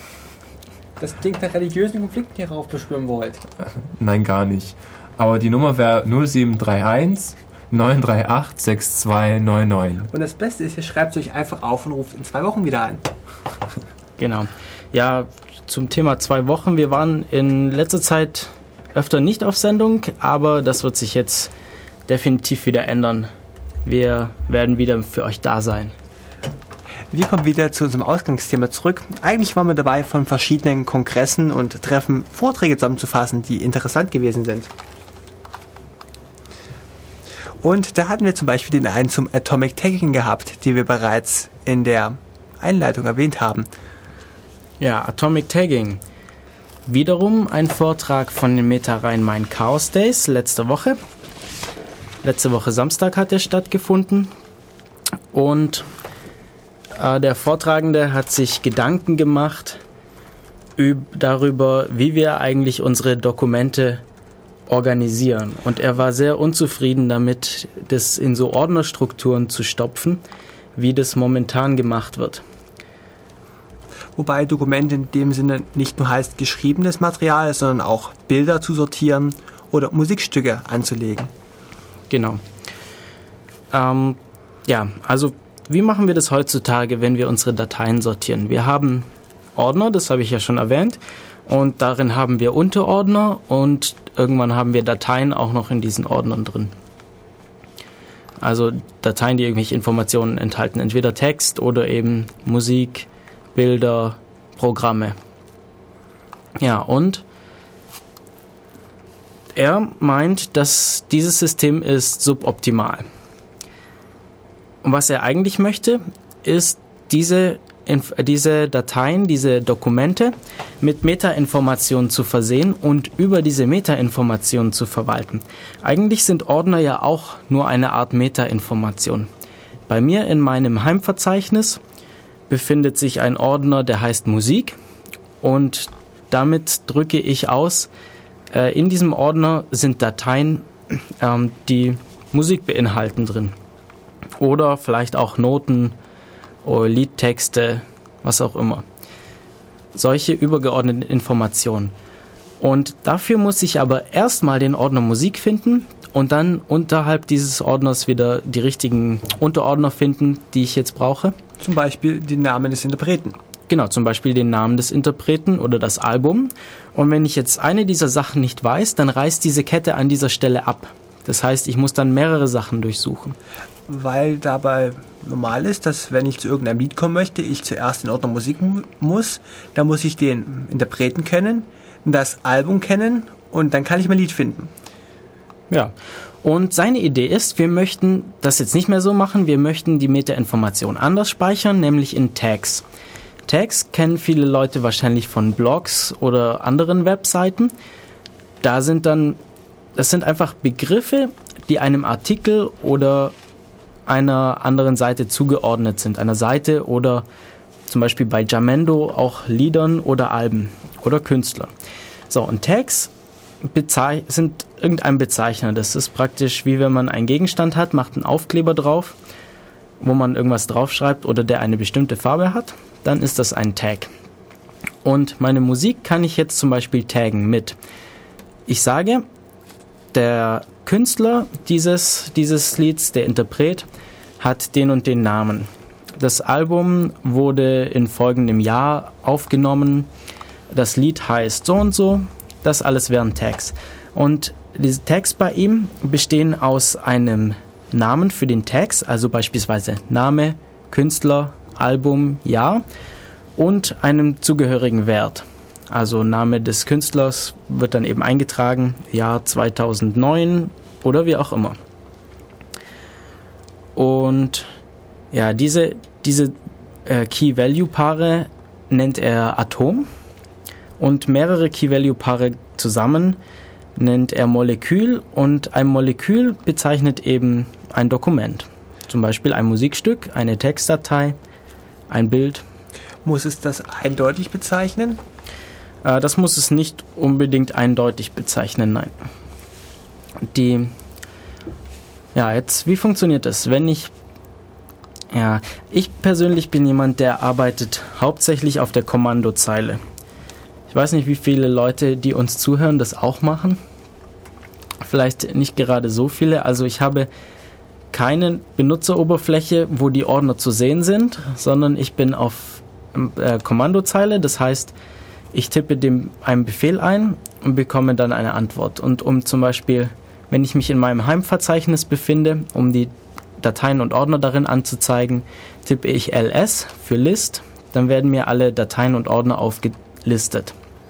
Das klingt nach religiösen Konflikten, die ihr raufbeschwören wollt. Nein, gar nicht. Aber die Nummer wäre null sieben drei eins neun drei acht sechs zwei neun neun. Und das Beste ist, ihr schreibt es euch einfach auf und ruft in zwei Wochen wieder an. Genau. Ja, zum Thema zwei Wochen. Wir waren in letzter Zeit öfter nicht auf Sendung, aber das wird sich jetzt definitiv wieder ändern. Wir werden wieder für euch da sein. Wir kommen wieder zu unserem Ausgangsthema zurück. Eigentlich waren wir dabei, von verschiedenen Kongressen und Treffen Vorträge zusammenzufassen, die interessant gewesen sind. Und da hatten wir zum Beispiel den einen zum Atomic Tagging gehabt, die wir bereits in der Einleitung erwähnt haben. Ja, Atomic Tagging. Wiederum ein Vortrag von den Meta Rhein-Main Chaos Days letzte Woche. Letzte Woche Samstag hat er stattgefunden. Und äh, der Vortragende hat sich Gedanken gemacht üb- darüber, wie wir eigentlich unsere Dokumente organisieren. Und er war sehr unzufrieden damit, das in so Ordnerstrukturen zu stopfen, wie das momentan gemacht wird. Wobei Dokumente in dem Sinne nicht nur heißt geschriebenes Material, sondern auch Bilder zu sortieren oder Musikstücke anzulegen. Genau. Ähm, ja, also wie machen wir das heutzutage, wenn wir unsere Dateien sortieren? Wir haben Ordner, das habe ich ja schon erwähnt, und darin haben wir Unterordner und irgendwann haben wir Dateien auch noch in diesen Ordnern drin. Also Dateien, die irgendwelche Informationen enthalten, entweder Text oder eben Musik, Bilder, Programme. Ja, und er meint, dass dieses System ist suboptimal. Und was er eigentlich möchte, ist diese, diese Dateien, diese Dokumente mit Metainformationen zu versehen und über diese Metainformationen zu verwalten. Eigentlich sind Ordner ja auch nur eine Art Metainformation. Bei mir in meinem Heimverzeichnis befindet sich ein Ordner, der heißt Musik, und damit drücke ich aus, äh, in diesem Ordner sind Dateien, ähm, die Musik beinhalten drin. Oder vielleicht auch Noten oder Liedtexte, was auch immer. Solche übergeordneten Informationen. Und dafür muss ich aber erstmal den Ordner Musik finden und dann unterhalb dieses Ordners wieder die richtigen Unterordner finden, die ich jetzt brauche. Zum Beispiel den Namen des Interpreten. Genau, zum Beispiel den Namen des Interpreten oder das Album. Und wenn ich jetzt eine dieser Sachen nicht weiß, dann reißt diese Kette an dieser Stelle ab. Das heißt, ich muss dann mehrere Sachen durchsuchen. Weil dabei normal ist, dass wenn ich zu irgendeinem Lied kommen möchte, ich zuerst den Ordner Musik mu- muss, dann muss ich den Interpreten kennen, das Album kennen und dann kann ich mein Lied finden. Ja, und seine Idee ist, wir möchten das jetzt nicht mehr so machen, wir möchten die Metainformation anders speichern, nämlich in Tags. Tags kennen viele Leute wahrscheinlich von Blogs oder anderen Webseiten. Da sind dann, das sind einfach Begriffe, die einem Artikel oder einer anderen Seite zugeordnet sind. Einer Seite oder zum Beispiel bei Jamendo auch Liedern oder Alben oder Künstler. So, und Tags bezei- sind irgendein Bezeichner. Das ist praktisch wie wenn man einen Gegenstand hat, macht einen Aufkleber drauf, wo man irgendwas draufschreibt oder der eine bestimmte Farbe hat. Dann ist das ein Tag. Und meine Musik kann ich jetzt zum Beispiel taggen mit. Ich sage, der Künstler dieses, dieses Lieds, der Interpret, hat den und den Namen. Das Album wurde in folgendem Jahr aufgenommen. Das Lied heißt so und so. Das alles wären Tags. Und diese Tags bei ihm bestehen aus einem Namen für den Tags, also beispielsweise Name, Künstler, Album, Jahr und einem zugehörigen Wert. Also Name des Künstlers wird dann eben eingetragen, Jahr zweitausendneun oder wie auch immer. Und ja, diese, diese äh, Key-Value-Paare nennt er Atom und mehrere Key-Value-Paare zusammen nennt er Molekül und ein Molekül bezeichnet eben ein Dokument. Zum Beispiel ein Musikstück, eine Textdatei, ein Bild. Muss es das eindeutig bezeichnen? Äh, das muss es nicht unbedingt eindeutig bezeichnen, nein. Die, ja, jetzt, wie funktioniert das? Wenn ich, ja, ich persönlich bin jemand, der arbeitet hauptsächlich auf der Kommandozeile. Ich weiß nicht, wie viele Leute, die uns zuhören, das auch machen. Vielleicht nicht gerade so viele. Also ich habe keine Benutzeroberfläche, wo die Ordner zu sehen sind, sondern ich bin auf äh, Kommandozeile. Das heißt, ich tippe dem einen Befehl ein und bekomme dann eine Antwort. Und um zum Beispiel, wenn ich mich in meinem Heimverzeichnis befinde, um die Dateien und Ordner darin anzuzeigen, tippe ich L S für List. Dann werden mir alle Dateien und Ordner aufgelistet.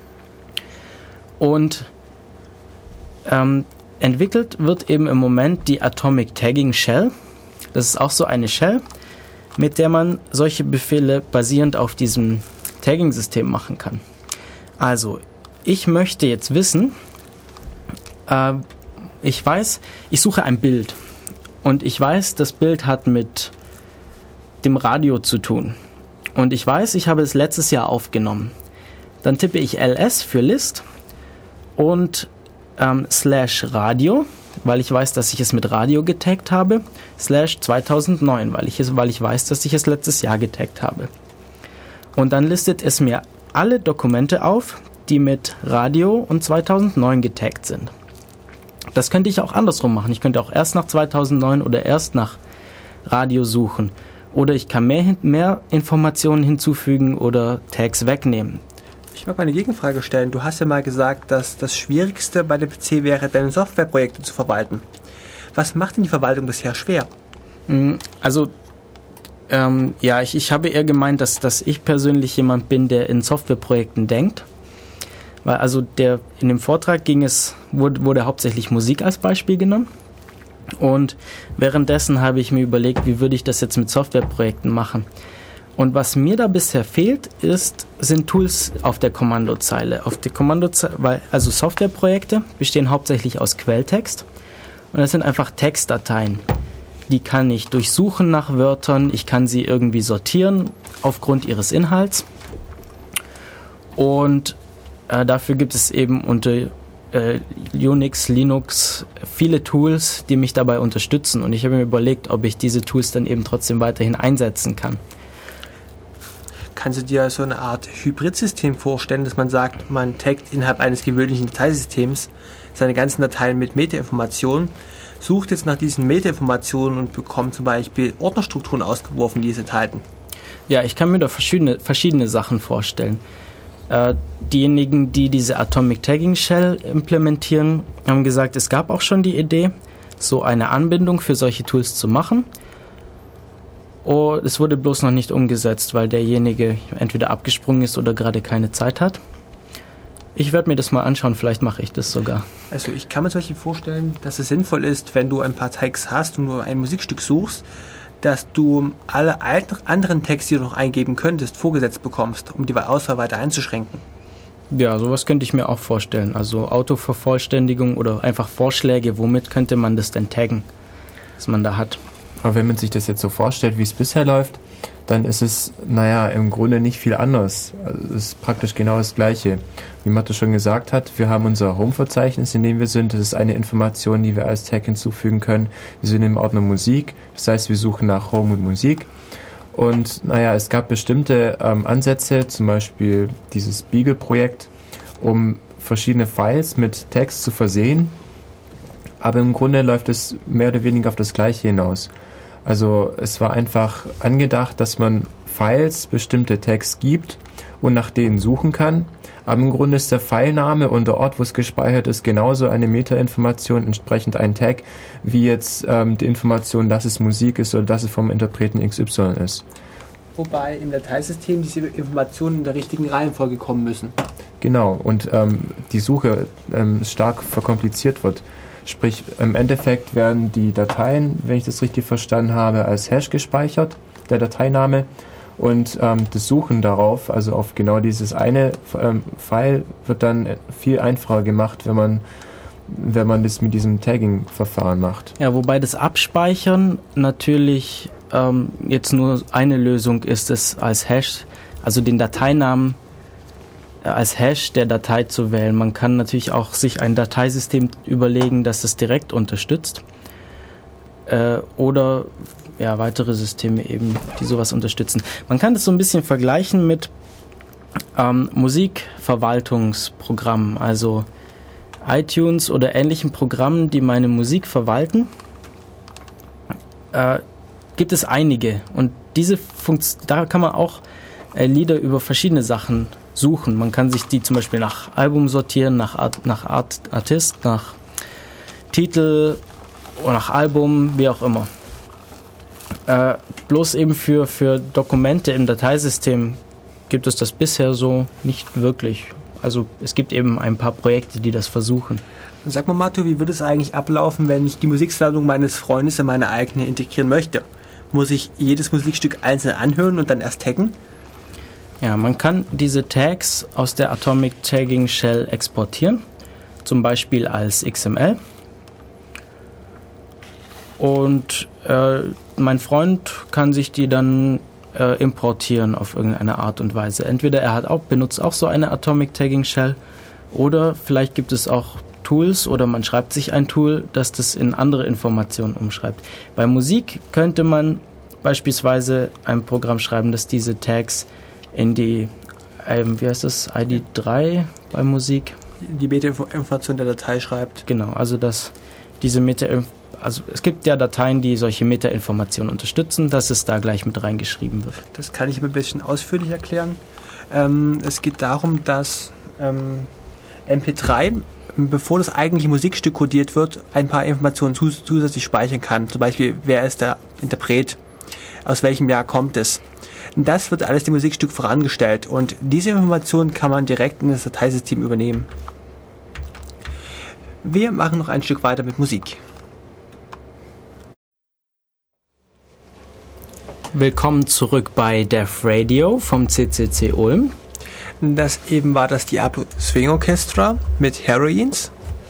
Und ähm, entwickelt wird eben im Moment die Atomic Tagging Shell. Das ist auch so eine Shell, mit der man solche Befehle basierend auf diesem Tagging-System machen kann. Also, ich möchte jetzt wissen, äh, ich weiß, ich suche ein Bild und ich weiß, das Bild hat mit dem Radio zu tun. Und ich weiß, ich habe es letztes Jahr aufgenommen. Dann tippe ich L S für List und ähm, slash Radio, weil ich weiß, dass ich es mit Radio getaggt habe, slash zweitausendneun, weil ich, es, weil ich weiß, dass ich es letztes Jahr getaggt habe. Und dann listet es mir alle Dokumente auf, die mit Radio und zweitausendneun getaggt sind. Das könnte ich auch andersrum machen. Ich könnte auch erst nach zweitausendneun oder erst nach Radio suchen. Oder ich kann mehr, mehr Informationen hinzufügen oder Tags wegnehmen. Ich mag mal eine Gegenfrage stellen. Du hast ja mal gesagt, dass das Schwierigste bei dem P C wäre, deine Softwareprojekte zu verwalten. Was macht denn die Verwaltung bisher schwer? Also, ähm, ja, ich, ich habe eher gemeint, dass, dass ich persönlich jemand bin, der in Softwareprojekten denkt. Weil also der, in dem Vortrag ging es, wurde, wurde hauptsächlich Musik als Beispiel genommen. Und währenddessen habe ich mir überlegt, wie würde ich das jetzt mit Softwareprojekten machen. Und was mir da bisher fehlt, ist, sind Tools auf der Kommandozeile. Auf der Kommandozeile, weil, also Softwareprojekte bestehen hauptsächlich aus Quelltext. Und das sind einfach Textdateien. Die kann ich durchsuchen nach Wörtern, ich kann sie irgendwie sortieren aufgrund ihres Inhalts. Und äh, dafür gibt es eben unter äh, Unix, Linux viele Tools, die mich dabei unterstützen. Und ich habe mir überlegt, ob ich diese Tools dann eben trotzdem weiterhin einsetzen kann. Kannst du dir so eine Art Hybridsystem vorstellen, dass man sagt, man taggt innerhalb eines gewöhnlichen Dateisystems seine ganzen Dateien mit Metainformationen, sucht jetzt nach diesen Metainformationen und bekommt zum Beispiel Ordnerstrukturen ausgeworfen, die es enthalten? Ja, ich kann mir da verschiedene, verschiedene Sachen vorstellen. Äh, diejenigen, die diese Atomic Tagging Shell implementieren, haben gesagt, es gab auch schon die Idee, so eine Anbindung für solche Tools zu machen. Oh, es wurde bloß noch nicht umgesetzt, weil derjenige entweder abgesprungen ist oder gerade keine Zeit hat. Ich werde mir das mal anschauen, vielleicht mache ich das sogar. Also ich kann mir zum Beispiel vorstellen, dass es sinnvoll ist, wenn du ein paar Tags hast und nur ein Musikstück suchst, dass du alle anderen Texte, die du noch eingeben könntest, vorgesetzt bekommst, um die Auswahl weiter einzuschränken. Ja, sowas könnte ich mir auch vorstellen. Also Autovervollständigung oder einfach Vorschläge, womit könnte man das denn taggen, was man da hat. Aber wenn man sich das jetzt so vorstellt, wie es bisher läuft, dann ist es, naja, im Grunde nicht viel anders. Also es ist praktisch genau das Gleiche. Wie Mathe schon gesagt hat, wir haben unser Home-Verzeichnis, in dem wir sind. Das ist eine Information, die wir als Tag hinzufügen können. Wir sind im Ordner Musik, das heißt, wir suchen nach Home und Musik. Und naja, es gab bestimmte ähm, Ansätze, zum Beispiel dieses Beagle-Projekt, um verschiedene Files mit Text zu versehen. Aber im Grunde läuft es mehr oder weniger auf das Gleiche hinaus. Also es war einfach angedacht, dass man Files bestimmte Tags gibt und nach denen suchen kann. Aber im Grunde ist der Filename und der Ort, wo es gespeichert ist, genauso eine Metainformation, entsprechend ein Tag, wie jetzt ähm, die Information, dass es Musik ist oder dass es vom Interpreten X Y ist. Wobei im Dateisystem diese Informationen in der richtigen Reihenfolge kommen müssen. Genau, und ähm, die Suche ähm, stark verkompliziert wird. Sprich, im Endeffekt werden die Dateien, wenn ich das richtig verstanden habe, als Hash gespeichert, der Dateiname. Und ähm, das Suchen darauf, also auf genau dieses eine ähm, File, wird dann viel einfacher gemacht, wenn man, wenn man das mit diesem Tagging-Verfahren macht. Ja, wobei das Abspeichern natürlich ähm, jetzt nur eine Lösung ist, es als Hash, also den Dateinamen als Hash der Datei zu wählen. Man kann natürlich auch sich ein Dateisystem überlegen, das es direkt unterstützt. Äh, oder ja, weitere Systeme eben, die sowas unterstützen. Man kann das so ein bisschen vergleichen mit ähm, Musikverwaltungsprogrammen, also iTunes oder ähnlichen Programmen, die meine Musik verwalten. Äh, gibt es einige. Und diese Funkt- da kann man auch äh, Lieder über verschiedene Sachen suchen. Man kann sich die zum Beispiel nach Album sortieren, nach Art, nach Art, Artist, nach Titel oder nach Album, wie auch immer. Äh, bloß eben für, für Dokumente im Dateisystem gibt es das bisher so nicht wirklich. Also es gibt eben ein paar Projekte, die das versuchen. Sag mal, Matto, wie würde es eigentlich ablaufen, wenn ich die Musiksammlung meines Freundes in meine eigene integrieren möchte? Muss ich jedes Musikstück einzeln anhören und dann erst taggen? Ja, man kann diese Tags aus der Atomic Tagging Shell exportieren, zum Beispiel als X M L. Und äh, mein Freund kann sich die dann äh, importieren auf irgendeine Art und Weise. Entweder er hat auch, benutzt auch so eine Atomic Tagging Shell oder vielleicht gibt es auch Tools oder man schreibt sich ein Tool, das das in andere Informationen umschreibt. Bei Musik könnte man beispielsweise ein Programm schreiben, das diese Tags in die, ähm, wie heißt das, I D drei bei Musik? Die Metainformation der Datei schreibt. Genau, also dass diese Meta, also es gibt ja Dateien, die solche Metainformationen unterstützen, dass es da gleich mit reingeschrieben wird. Das kann ich ein bisschen ausführlich erklären. Ähm, es geht darum, dass ähm, M P drei, bevor das eigentliche Musikstück codiert wird, ein paar Informationen zus- zusätzlich speichern kann. Zum Beispiel, wer ist der Interpret, aus welchem Jahr kommt es. Das wird alles dem Musikstück vorangestellt und diese Informationen kann man direkt in das Dateisystem übernehmen. Wir machen noch ein Stück weiter mit Musik. Willkommen zurück bei Def Radio vom C C C Ulm. Das eben war das Diablo Swing Orchestra mit Heroines.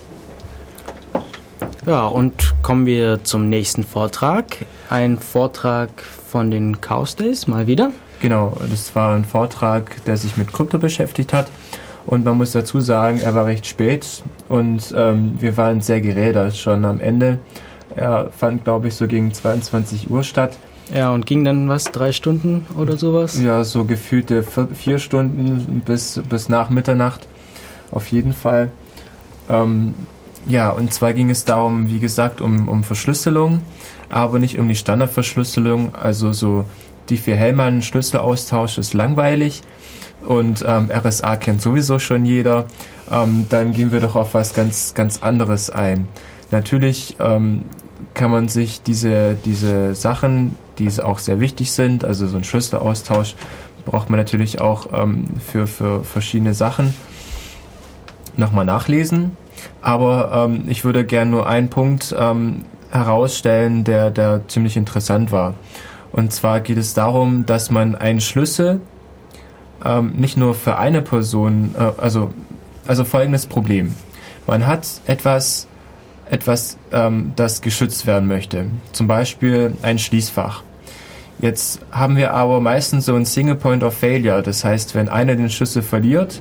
Ja, und kommen wir zum nächsten Vortrag. Ein Vortrag von den Chaos Days, mal wieder. Genau, das war ein Vortrag, der sich mit Krypto beschäftigt hat. Und man muss dazu sagen, er war recht spät und ähm, wir waren sehr gerädert schon am Ende. Er fand, glaube ich, so gegen zweiundzwanzig Uhr statt. Ja, und ging dann was, drei Stunden oder sowas? Ja, so gefühlte vier, vier Stunden bis, bis nach Mitternacht auf jeden Fall. Ähm, ja, und zwar ging es darum, wie gesagt, um, um Verschlüsselung, aber nicht um die Standardverschlüsselung. Also so Diffie-Hellman-Schlüsselaustausch ist langweilig und ähm, R S A kennt sowieso schon jeder. Ähm, dann gehen wir doch auf was ganz, ganz anderes ein. Natürlich ähm, kann man sich diese, diese Sachen, die auch sehr wichtig sind, also so ein Schlüsselaustausch, braucht man natürlich auch ähm, für, für verschiedene Sachen. nochmal nachlesen, aber ähm, ich würde gerne nur einen Punkt ähm, herausstellen, der, der ziemlich interessant war. Und zwar geht es darum, dass man einen Schlüssel ähm, nicht nur für eine Person, äh, also, also folgendes Problem. Man hat etwas, etwas ähm, das geschützt werden möchte, zum Beispiel ein Schließfach. Jetzt haben wir aber meistens so ein Single Point of Failure, das heißt, wenn einer den Schlüssel verliert,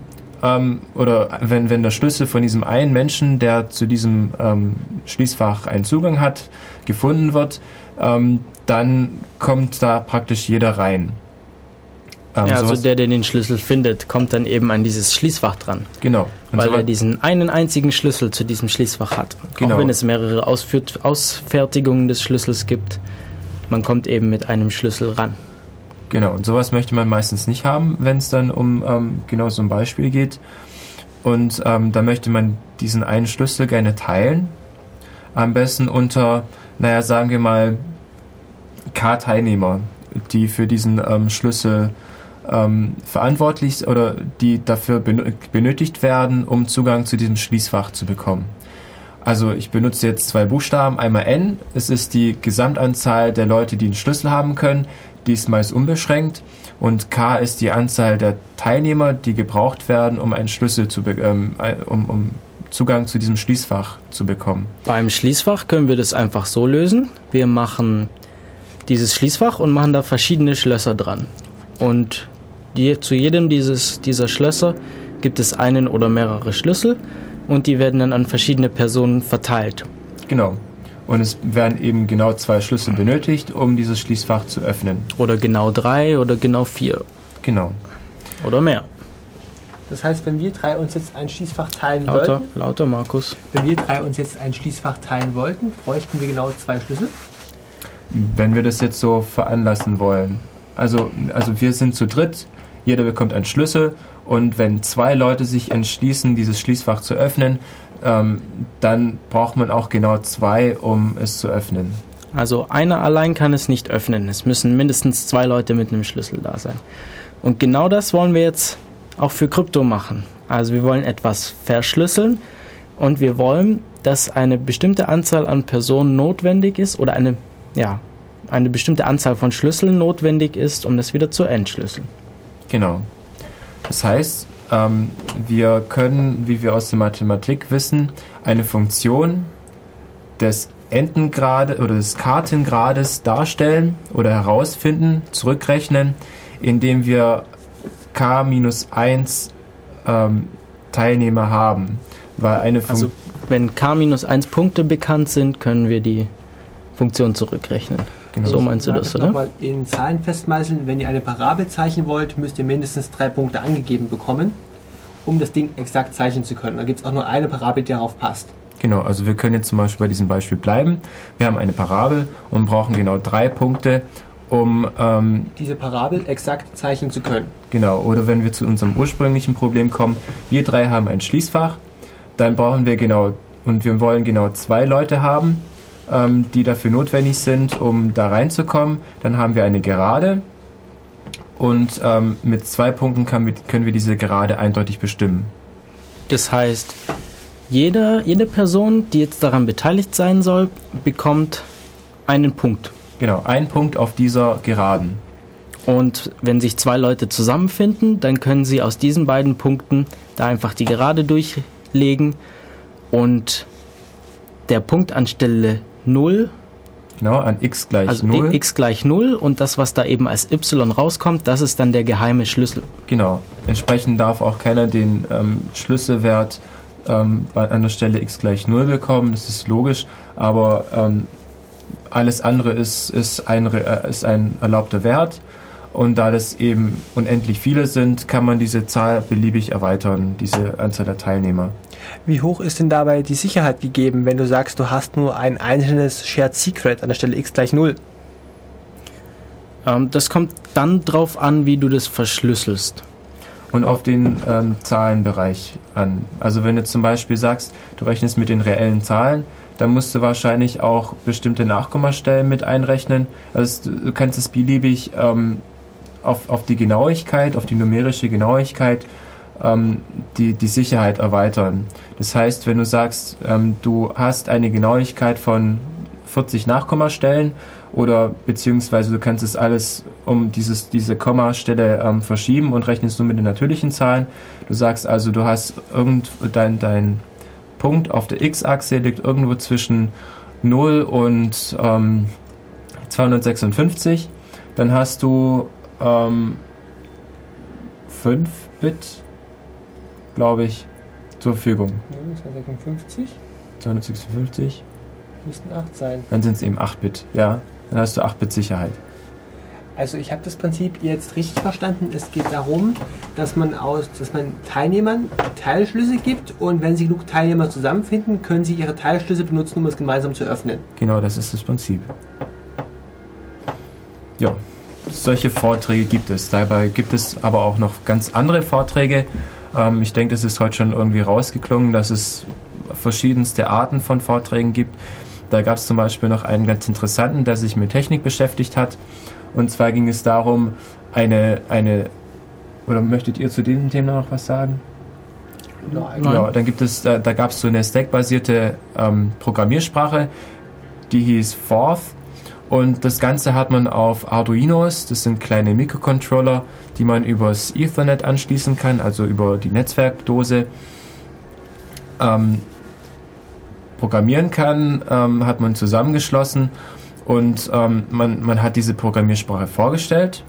ähm, oder wenn, wenn der Schlüssel von diesem einen Menschen, der zu diesem ähm, Schließfach einen Zugang hat, gefunden wird, ähm, dann kommt da praktisch jeder rein. Ähm, ja, also der, der den Schlüssel findet, kommt dann eben an dieses Schließfach dran. Genau. Und weil so er diesen einen einzigen Schlüssel zu diesem Schließfach hat. Genau. Auch wenn es mehrere Ausführ- Ausfertigungen des Schlüssels gibt. Man kommt eben mit einem Schlüssel ran. Genau, und sowas möchte man meistens nicht haben, wenn es dann um ähm, genau so ein Beispiel geht. Und ähm, da möchte man diesen einen Schlüssel gerne teilen. Am besten unter, naja, sagen wir mal, K-Teilnehmer, die für diesen ähm, Schlüssel ähm, verantwortlich oder die dafür benötigt werden, um Zugang zu diesem Schließfach zu bekommen. Also ich benutze jetzt zwei Buchstaben, einmal N, es ist die Gesamtanzahl der Leute, die einen Schlüssel haben können, die ist meist unbeschränkt, und K ist die Anzahl der Teilnehmer, die gebraucht werden, um einen Schlüssel zu be- ähm, um, um Zugang zu diesem Schließfach zu bekommen. Beim Schließfach können wir das einfach so lösen. Wir machen dieses Schließfach und machen da verschiedene Schlösser dran. Und die, zu jedem dieses, dieser Schlösser gibt es einen oder mehrere Schlüssel. Und die werden dann an verschiedene Personen verteilt. Genau. Und es werden eben genau zwei Schlüssel benötigt, um dieses Schließfach zu öffnen. Oder genau drei oder genau vier. Genau. Oder mehr. Das heißt, wenn wir drei uns jetzt ein Schließfach teilen lauter, wollten... Lauter, Markus. Wenn wir drei uns jetzt ein Schließfach teilen wollten, bräuchten wir genau zwei Schlüssel? Wenn wir das jetzt so veranlassen wollen. Also, also wir sind zu dritt, jeder bekommt einen Schlüssel. Und wenn zwei Leute sich entschließen, dieses Schließfach zu öffnen, ähm, dann braucht man auch genau zwei, um es zu öffnen. Also einer allein kann es nicht öffnen. Es müssen mindestens zwei Leute mit einem Schlüssel da sein. Und genau das wollen wir jetzt auch für Krypto machen. Also wir wollen etwas verschlüsseln und wir wollen, dass eine bestimmte Anzahl an Personen notwendig ist oder eine, ja, eine bestimmte Anzahl von Schlüsseln notwendig ist, um das wieder zu entschlüsseln. Genau. Das heißt, ähm, wir können, wie wir aus der Mathematik wissen, eine Funktion des Entengrades oder des Kartengrades darstellen oder herausfinden, zurückrechnen, indem wir k minus eins ähm, Teilnehmer haben. Weil eine Fun- also wenn k minus eins Punkte bekannt sind, können wir die Funktion zurückrechnen. Genau. So meinst du das, oder? Nochmal in Zahlen festmeißeln, wenn ihr eine Parabel zeichnen wollt, müsst ihr mindestens drei Punkte angegeben bekommen, um das Ding exakt zeichnen zu können. Da gibt es auch nur eine Parabel, die darauf passt. Genau, also wir können jetzt zum Beispiel bei diesem Beispiel bleiben. Wir haben eine Parabel und brauchen genau drei Punkte, um ähm, diese Parabel exakt zeichnen zu können. Genau, oder wenn wir zu unserem ursprünglichen Problem kommen, wir drei haben ein Schließfach, dann brauchen wir genau, und wir wollen genau zwei Leute haben, die dafür notwendig sind, um da reinzukommen. Dann haben wir eine Gerade und ähm, mit zwei Punkten können wir, können wir diese Gerade eindeutig bestimmen. Das heißt, jede, jede Person, die jetzt daran beteiligt sein soll, bekommt einen Punkt. Genau, einen Punkt auf dieser Geraden. Und wenn sich zwei Leute zusammenfinden, dann können sie aus diesen beiden Punkten da einfach die Gerade durchlegen und der Punkt anstelle null. Genau, an x gleich also null. Also x gleich null und das, was da eben als y rauskommt, das ist dann der geheime Schlüssel. Genau. Entsprechend darf auch keiner den ähm, Schlüsselwert ähm, an der Stelle x gleich null bekommen. Das ist logisch, aber ähm, alles andere ist, ist, ein, äh, ist ein erlaubter Wert. Und da das eben unendlich viele sind, kann man diese Zahl beliebig erweitern, diese Anzahl der Teilnehmer. Wie hoch ist denn dabei die Sicherheit gegeben, wenn du sagst, du hast nur ein einzelnes Shared Secret an der Stelle x gleich null? Ähm, das kommt dann drauf an, wie du das verschlüsselst. Und auf den ähm, Zahlenbereich an. Also wenn du zum Beispiel sagst, du rechnest mit den reellen Zahlen, dann musst du wahrscheinlich auch bestimmte Nachkommastellen mit einrechnen. Also du kannst es beliebig ähm, auf, auf die Genauigkeit, auf die numerische Genauigkeit ähm, die, die Sicherheit erweitern. Das heißt, wenn du sagst, ähm, du hast eine Genauigkeit von vierzig Nachkommastellen oder beziehungsweise du kannst es alles um dieses, diese Kommastelle ähm, verschieben und rechnest nur mit den natürlichen Zahlen. Du sagst also, du hast irgend dein, dein Punkt auf der X-Achse liegt irgendwo zwischen null und ähm, zweihundertsechsundfünfzig, dann hast du ähm, fünf Bit, glaube ich, zur Verfügung. zweihundertsechsundfünfzig? zweihundertsechsundfünfzig? Müssten acht sein. Dann sind es eben acht Bit, ja. Dann hast du acht Bit Sicherheit. Also ich habe das Prinzip jetzt richtig verstanden. Es geht darum, dass man aus, dass man Teilnehmern Teilschlüsse gibt und wenn sie genug Teilnehmer zusammenfinden, können sie ihre Teilschlüsse benutzen, um es gemeinsam zu öffnen. Genau, das ist das Prinzip. Ja, solche Vorträge gibt es. Dabei gibt es aber auch noch ganz andere Vorträge. Ähm, ich denke, es ist heute schon irgendwie rausgeklungen, dass es verschiedenste Arten von Vorträgen gibt. Da gab es zum Beispiel noch einen ganz interessanten, der sich mit Technik beschäftigt hat. Und zwar ging es darum, eine, eine oder möchtet ihr zu diesem Thema noch was sagen? Nein. Ja, dann gibt es, da, da gab es so eine stackbasierte ähm, Programmiersprache, die hieß Forth. Und das Ganze hat man auf Arduinos, das sind kleine Mikrocontroller, die man übers Ethernet anschließen kann, also über die Netzwerkdose. Ähm, programmieren kann, ähm, hat man zusammengeschlossen und ähm, man, man hat diese Programmiersprache vorgestellt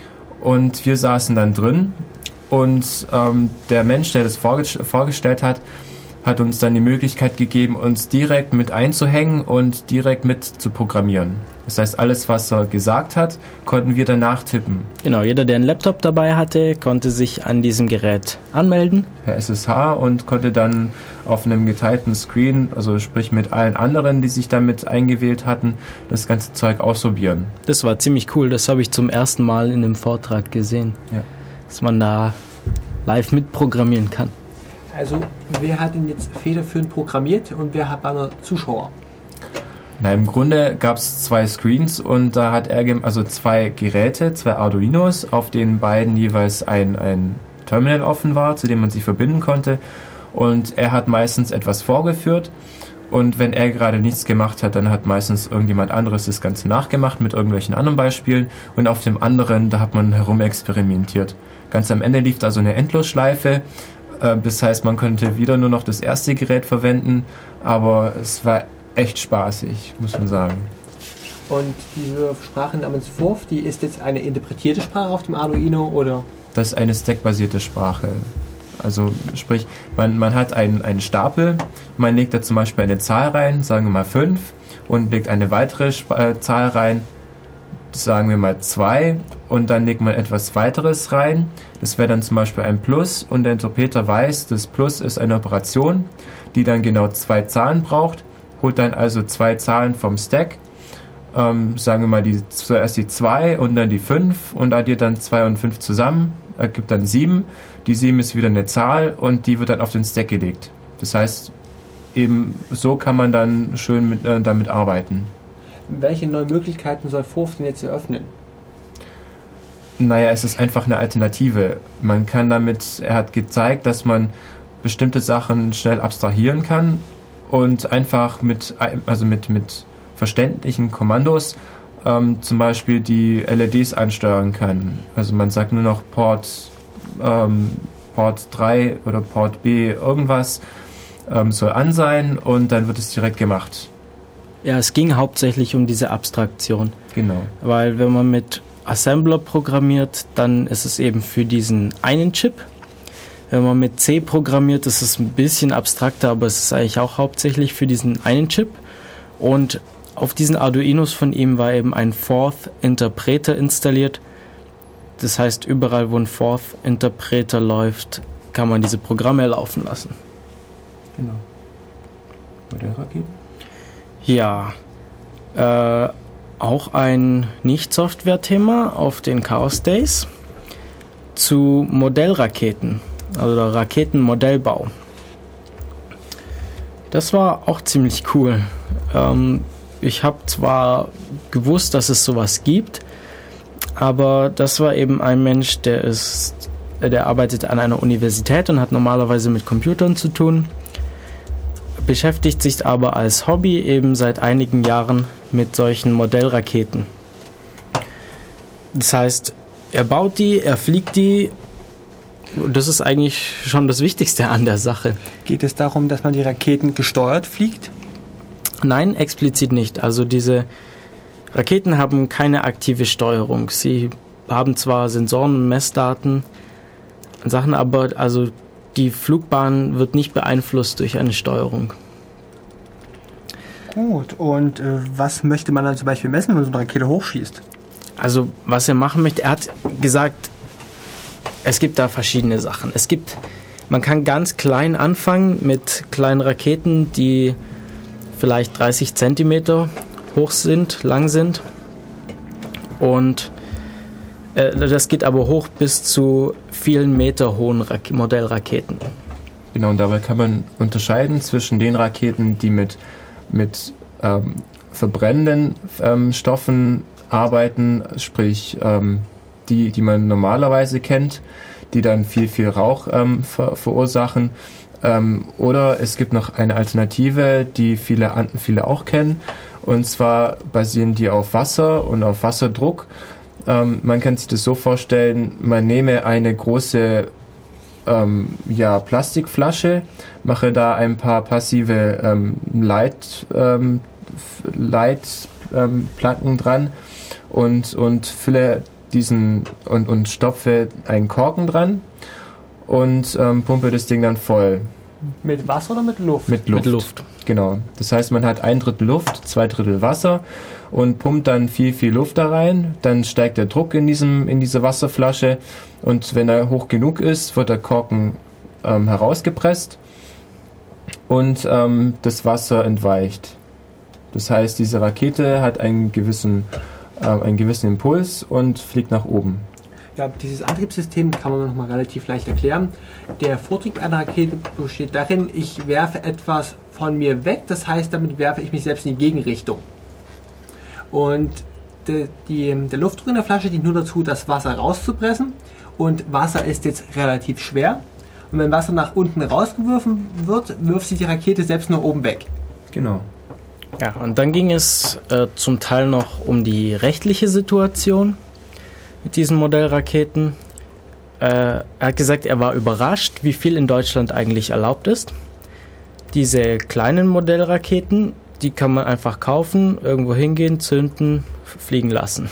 und wir saßen dann drin und ähm, der Mensch, der das vorge- vorgestellt hat, hat uns dann die Möglichkeit gegeben, uns direkt mit einzuhängen und direkt mit zu programmieren. Das heißt, alles, was er gesagt hat, konnten wir danach tippen. Genau, jeder, der einen Laptop dabei hatte, konnte sich an diesem Gerät anmelden. Per S S H und konnte dann auf einem geteilten Screen, also sprich mit allen anderen, die sich damit eingewählt hatten, das ganze Zeug ausprobieren. Das war ziemlich cool, das habe ich zum ersten Mal in einem Vortrag gesehen, Ja. dass man da live mitprogrammieren kann. Also wer hat denn jetzt federführend programmiert und wer hat war Zuschauer? Na, im Grunde gab es zwei Screens und da hat er, gem- also zwei Geräte, zwei Arduinos, auf denen beiden jeweils ein, ein Terminal offen war, zu dem man sich verbinden konnte. Und er hat meistens etwas vorgeführt und wenn er gerade nichts gemacht hat, dann hat meistens irgendjemand anderes das Ganze nachgemacht mit irgendwelchen anderen Beispielen und auf dem anderen, da hat man herumexperimentiert. Ganz am Ende lief da so eine Endlosschleife. Das heißt, man könnte wieder nur noch das erste Gerät verwenden, aber es war echt spaßig, muss man sagen. Und diese Sprache namens Forth, die ist jetzt eine interpretierte Sprache auf dem Arduino oder? Das ist eine stackbasierte Sprache. Also sprich, man, man hat einen, einen Stapel, man legt da zum Beispiel eine Zahl rein, sagen wir mal fünf, und legt eine weitere Sp- äh, Zahl rein, sagen wir mal zwei, und dann legt man etwas weiteres rein. Das wäre dann zum Beispiel ein Plus und der Interpreter weiß, das Plus ist eine Operation, die dann genau zwei Zahlen braucht, holt dann also zwei Zahlen vom Stack, ähm, sagen wir mal die, zuerst die zwei und dann die fünf und addiert dann zwei und fünf zusammen, ergibt dann sieben. Die sieben ist wieder eine Zahl und die wird dann auf den Stack gelegt. Das heißt, eben so kann man dann schön mit, äh, damit arbeiten. Welche neuen Möglichkeiten soll Forth denn jetzt eröffnen? Naja, es ist einfach eine Alternative. Man kann damit, er hat gezeigt, dass man bestimmte Sachen schnell abstrahieren kann und einfach mit, also mit, mit verständlichen Kommandos ähm, zum Beispiel die L E Ds ansteuern kann. Also man sagt nur noch Port, ähm, Port drei oder Port B irgendwas ähm, soll an sein und dann wird es direkt gemacht. Ja, es ging hauptsächlich um diese Abstraktion. Genau. Weil wenn man mit Assembler programmiert, dann ist es eben für diesen einen Chip. Wenn man mit C programmiert, ist es ein bisschen abstrakter, aber es ist eigentlich auch hauptsächlich für diesen einen Chip. Und auf diesen Arduinos von ihm war eben ein Forth-Interpreter installiert. Das heißt, überall, wo ein Forth-Interpreter läuft, kann man diese Programme laufen lassen. Genau. Modellra geben? Ja, äh, auch ein Nicht-Software-Thema auf den Chaos Days zu Modellraketen, also der Raketenmodellbau. Das war auch ziemlich cool. Ähm, ich habe zwar gewusst, dass es sowas gibt, aber das war eben ein Mensch, der ist der arbeitet an einer Universität und hat normalerweise mit Computern zu tun, beschäftigt sich aber als Hobby eben seit einigen Jahren mit solchen Modellraketen. Das heißt, er baut die, er fliegt die. Das ist eigentlich schon das Wichtigste an der Sache. Geht es darum, dass man die Raketen gesteuert fliegt? Nein, explizit nicht. Also diese Raketen haben keine aktive Steuerung. Sie haben zwar Sensoren und Messdaten, Sachen, aber also die Flugbahn wird nicht beeinflusst durch eine Steuerung. Gut, und äh, was möchte man dann zum Beispiel messen, wenn man so eine Rakete hochschießt? Also was er machen möchte, er hat gesagt, es gibt da verschiedene Sachen. Es gibt, man kann ganz klein anfangen mit kleinen Raketen, die vielleicht dreißig Zentimeter hoch sind, lang sind. Und äh, das geht aber hoch bis zu vielen Meter hohen Rak- Modellraketen. Genau, und dabei kann man unterscheiden zwischen den Raketen, die mit, mit ähm, verbrennenden ähm, Stoffen arbeiten, sprich ähm, die, die man normalerweise kennt, die dann viel, viel Rauch ähm, ver- verursachen. Ähm, oder es gibt noch eine Alternative, die viele, an- viele auch kennen, und zwar basieren die auf Wasser und auf Wasserdruck. Ähm, man kann sich das so vorstellen, man nehme eine große ähm, ja, Plastikflasche, mache da ein paar passive ähm, Leit, ähm, Leitplatten ähm, dran und, und fülle diesen und, und stopfe einen Korken dran und ähm, pumpe das Ding dann voll. Mit Wasser oder mit Luft? Mit Luft. Mit Luft. Genau. Das heißt, man hat ein Drittel Luft, zwei Drittel Wasser und pumpt dann viel, viel Luft da rein. Dann steigt der Druck in, diesem, in dieser Wasserflasche und wenn er hoch genug ist, wird der Korken ähm, herausgepresst und ähm, das Wasser entweicht. Das heißt, diese Rakete hat einen gewissen, äh, einen gewissen Impuls und fliegt nach oben. Ja, dieses Antriebssystem kann man noch mal relativ leicht erklären. Der Vortrieb einer Rakete besteht darin, ich werfe etwas von mir weg, das heißt, damit werfe ich mich selbst in die Gegenrichtung. Und die, die, der Luftdruck in der Flasche dient nur dazu, das Wasser rauszupressen. Und Wasser ist jetzt relativ schwer. Und wenn Wasser nach unten rausgeworfen wird, wirft sich die Rakete selbst nur oben weg. Genau. Ja, und dann ging es äh, zum Teil noch um die rechtliche Situation mit diesen Modellraketen. Äh, er hat gesagt, er war überrascht, wie viel in Deutschland eigentlich erlaubt ist. Diese kleinen Modellraketen, die kann man einfach kaufen, irgendwo hingehen, zünden, fliegen lassen.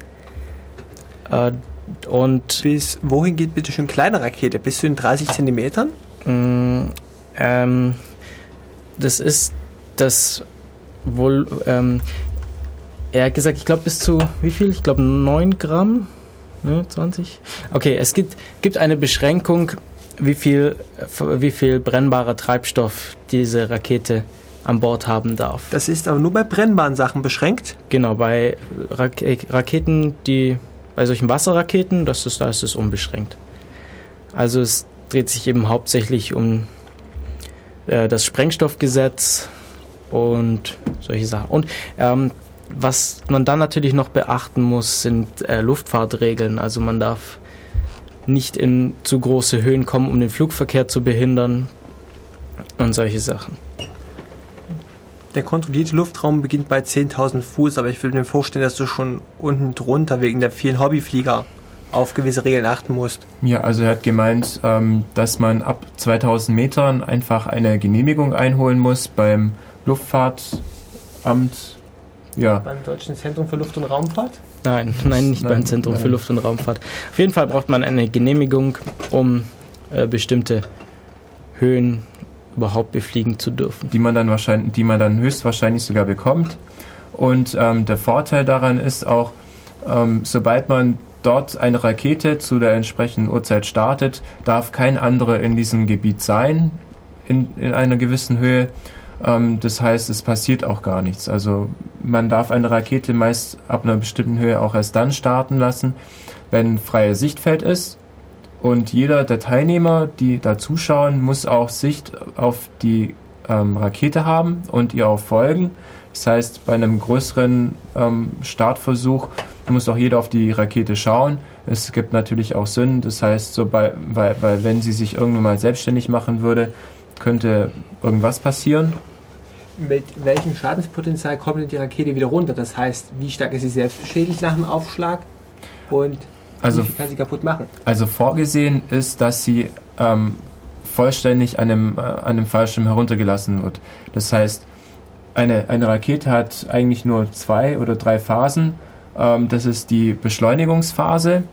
Äh, und Bis wohin geht bitte schön kleine Rakete? Bis zu den dreißig Zentimetern? mh, ähm, das ist das wohl, ähm, er hat gesagt, ich glaube bis zu, wie viel? Ich glaube neun Gramm, ne, zwanzig? Okay, es gibt, gibt eine Beschränkung, wie viel, wie viel brennbarer Treibstoff diese Rakete an Bord haben darf. Das ist aber nur bei brennbaren Sachen beschränkt. Genau, bei Rak- Raketen, die, bei solchen Wasserraketen, das ist, da ist es unbeschränkt. Also es dreht sich eben hauptsächlich um äh, das Sprengstoffgesetz und solche Sachen. Und ähm, was man dann natürlich noch beachten muss, sind äh, Luftfahrtregeln. Also man darf nicht in zu große Höhen kommen, um den Flugverkehr zu behindern und solche Sachen. Der kontrollierte Luftraum beginnt bei zehntausend Fuß, aber ich will mir vorstellen, dass du schon unten drunter wegen der vielen Hobbyflieger auf gewisse Regeln achten musst. Ja, also er hat gemeint, ähm, dass man ab zweitausend Metern einfach eine Genehmigung einholen muss beim Luftfahrtamt. Ja. Beim Deutschen Zentrum für Luft- und Raumfahrt? Nein, nein, nicht Nein, beim Zentrum nein. für Luft- und Raumfahrt. Auf jeden Fall braucht man eine Genehmigung, um äh, bestimmte Höhen überhaupt befliegen zu dürfen. die man dann wahrscheinlich, die man dann höchstwahrscheinlich sogar bekommt. Und ähm, der Vorteil daran ist auch, ähm, sobald man dort eine Rakete zu der entsprechenden Uhrzeit startet, darf kein anderer in diesem Gebiet sein, in, in einer gewissen Höhe. Ähm, das heißt, es passiert auch gar nichts. Also man darf eine Rakete meist ab einer bestimmten Höhe auch erst dann starten lassen, wenn freies Sichtfeld ist. Und jeder der Teilnehmer, die da zuschauen, muss auch Sicht auf die ähm, Rakete haben und ihr auch folgen. Das heißt, bei einem größeren ähm, Startversuch muss auch jeder auf die Rakete schauen. Es gibt natürlich auch Sünden, das heißt, so bei, weil, weil wenn sie sich irgendwann mal selbstständig machen würde, könnte irgendwas passieren. Mit welchem Schadenspotenzial kommt denn die Rakete wieder runter? Das heißt, wie stark ist sie selbst beschädigt nach dem Aufschlag und also, wie viel kann sie kaputt machen? Also vorgesehen ist, dass sie ähm, vollständig an einem, äh, an einem Fallschirm heruntergelassen wird. Das heißt, eine, eine Rakete hat eigentlich nur zwei oder drei Phasen. Ähm, das ist die Beschleunigungsphase.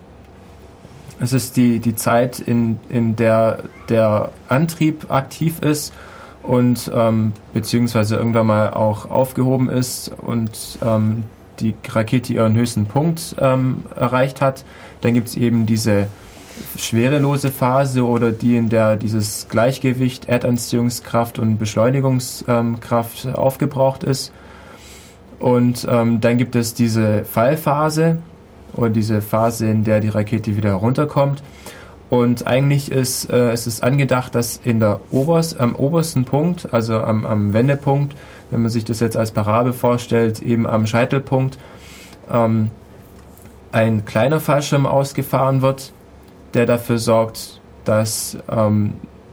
Es ist die, die Zeit, in, in der der Antrieb aktiv ist und ähm, beziehungsweise irgendwann mal auch aufgehoben ist und ähm, die Rakete ihren höchsten Punkt ähm, erreicht hat. Dann gibt es eben diese schwerelose Phase oder die, in der dieses Gleichgewicht, Erdanziehungskraft und Beschleunigungskraft ähm, aufgebraucht ist. Und ähm, dann gibt es diese Fallphase oder diese Phase, in der die Rakete wieder herunterkommt. Und eigentlich ist äh, es ist angedacht, dass in der Oberst, am obersten Punkt, also am, am Wendepunkt, wenn man sich das jetzt als Parabel vorstellt, eben am Scheitelpunkt, ähm, ein kleiner Fallschirm ausgefahren wird, der dafür sorgt, dass ähm,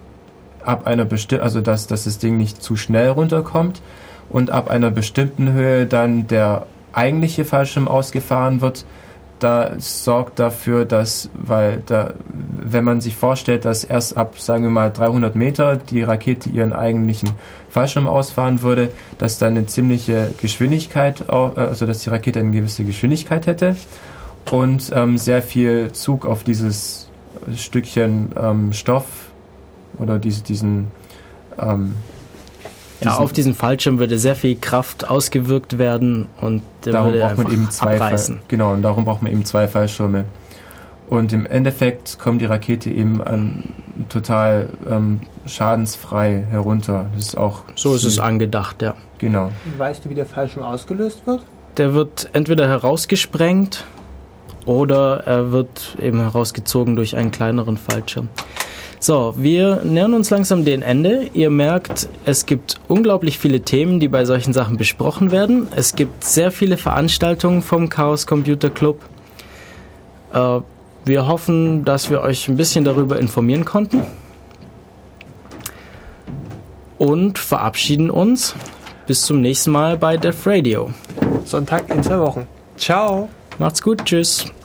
ab einer besti- also dass, dass das Ding nicht zu schnell runterkommt und ab einer bestimmten Höhe dann der eigentliche Fallschirm ausgefahren wird. Da sorgt dafür, dass, weil da, wenn man sich vorstellt, dass erst ab, sagen wir mal, dreihundert Meter die Rakete ihren eigentlichen Fallschirm ausfahren würde, dass dann eine ziemliche Geschwindigkeit, also dass die Rakete eine gewisse Geschwindigkeit hätte und ähm, sehr viel Zug auf dieses Stückchen ähm, Stoff oder diese, diesen ähm, Ja, auf diesen Fallschirm würde sehr viel Kraft ausgewirkt werden und der darum würde braucht man eben zwei abreißen. Fall, genau, und darum braucht man eben zwei Fallschirme. Und im Endeffekt kommt die Rakete eben an, total ähm, schadensfrei herunter. Das ist auch so ist es angedacht, ja. Genau. Weißt du, wie der Fallschirm ausgelöst wird? Der wird entweder herausgesprengt oder er wird eben herausgezogen durch einen kleineren Fallschirm. So, wir nähern uns langsam dem Ende. Ihr merkt, es gibt unglaublich viele Themen, die bei solchen Sachen besprochen werden. Es gibt sehr viele Veranstaltungen vom Chaos Computer Club. Äh, wir hoffen, dass wir euch ein bisschen darüber informieren konnten. Und verabschieden uns. Bis zum nächsten Mal bei Def Radio. Sonntag in zwei Wochen. Ciao. Macht's gut, tschüss.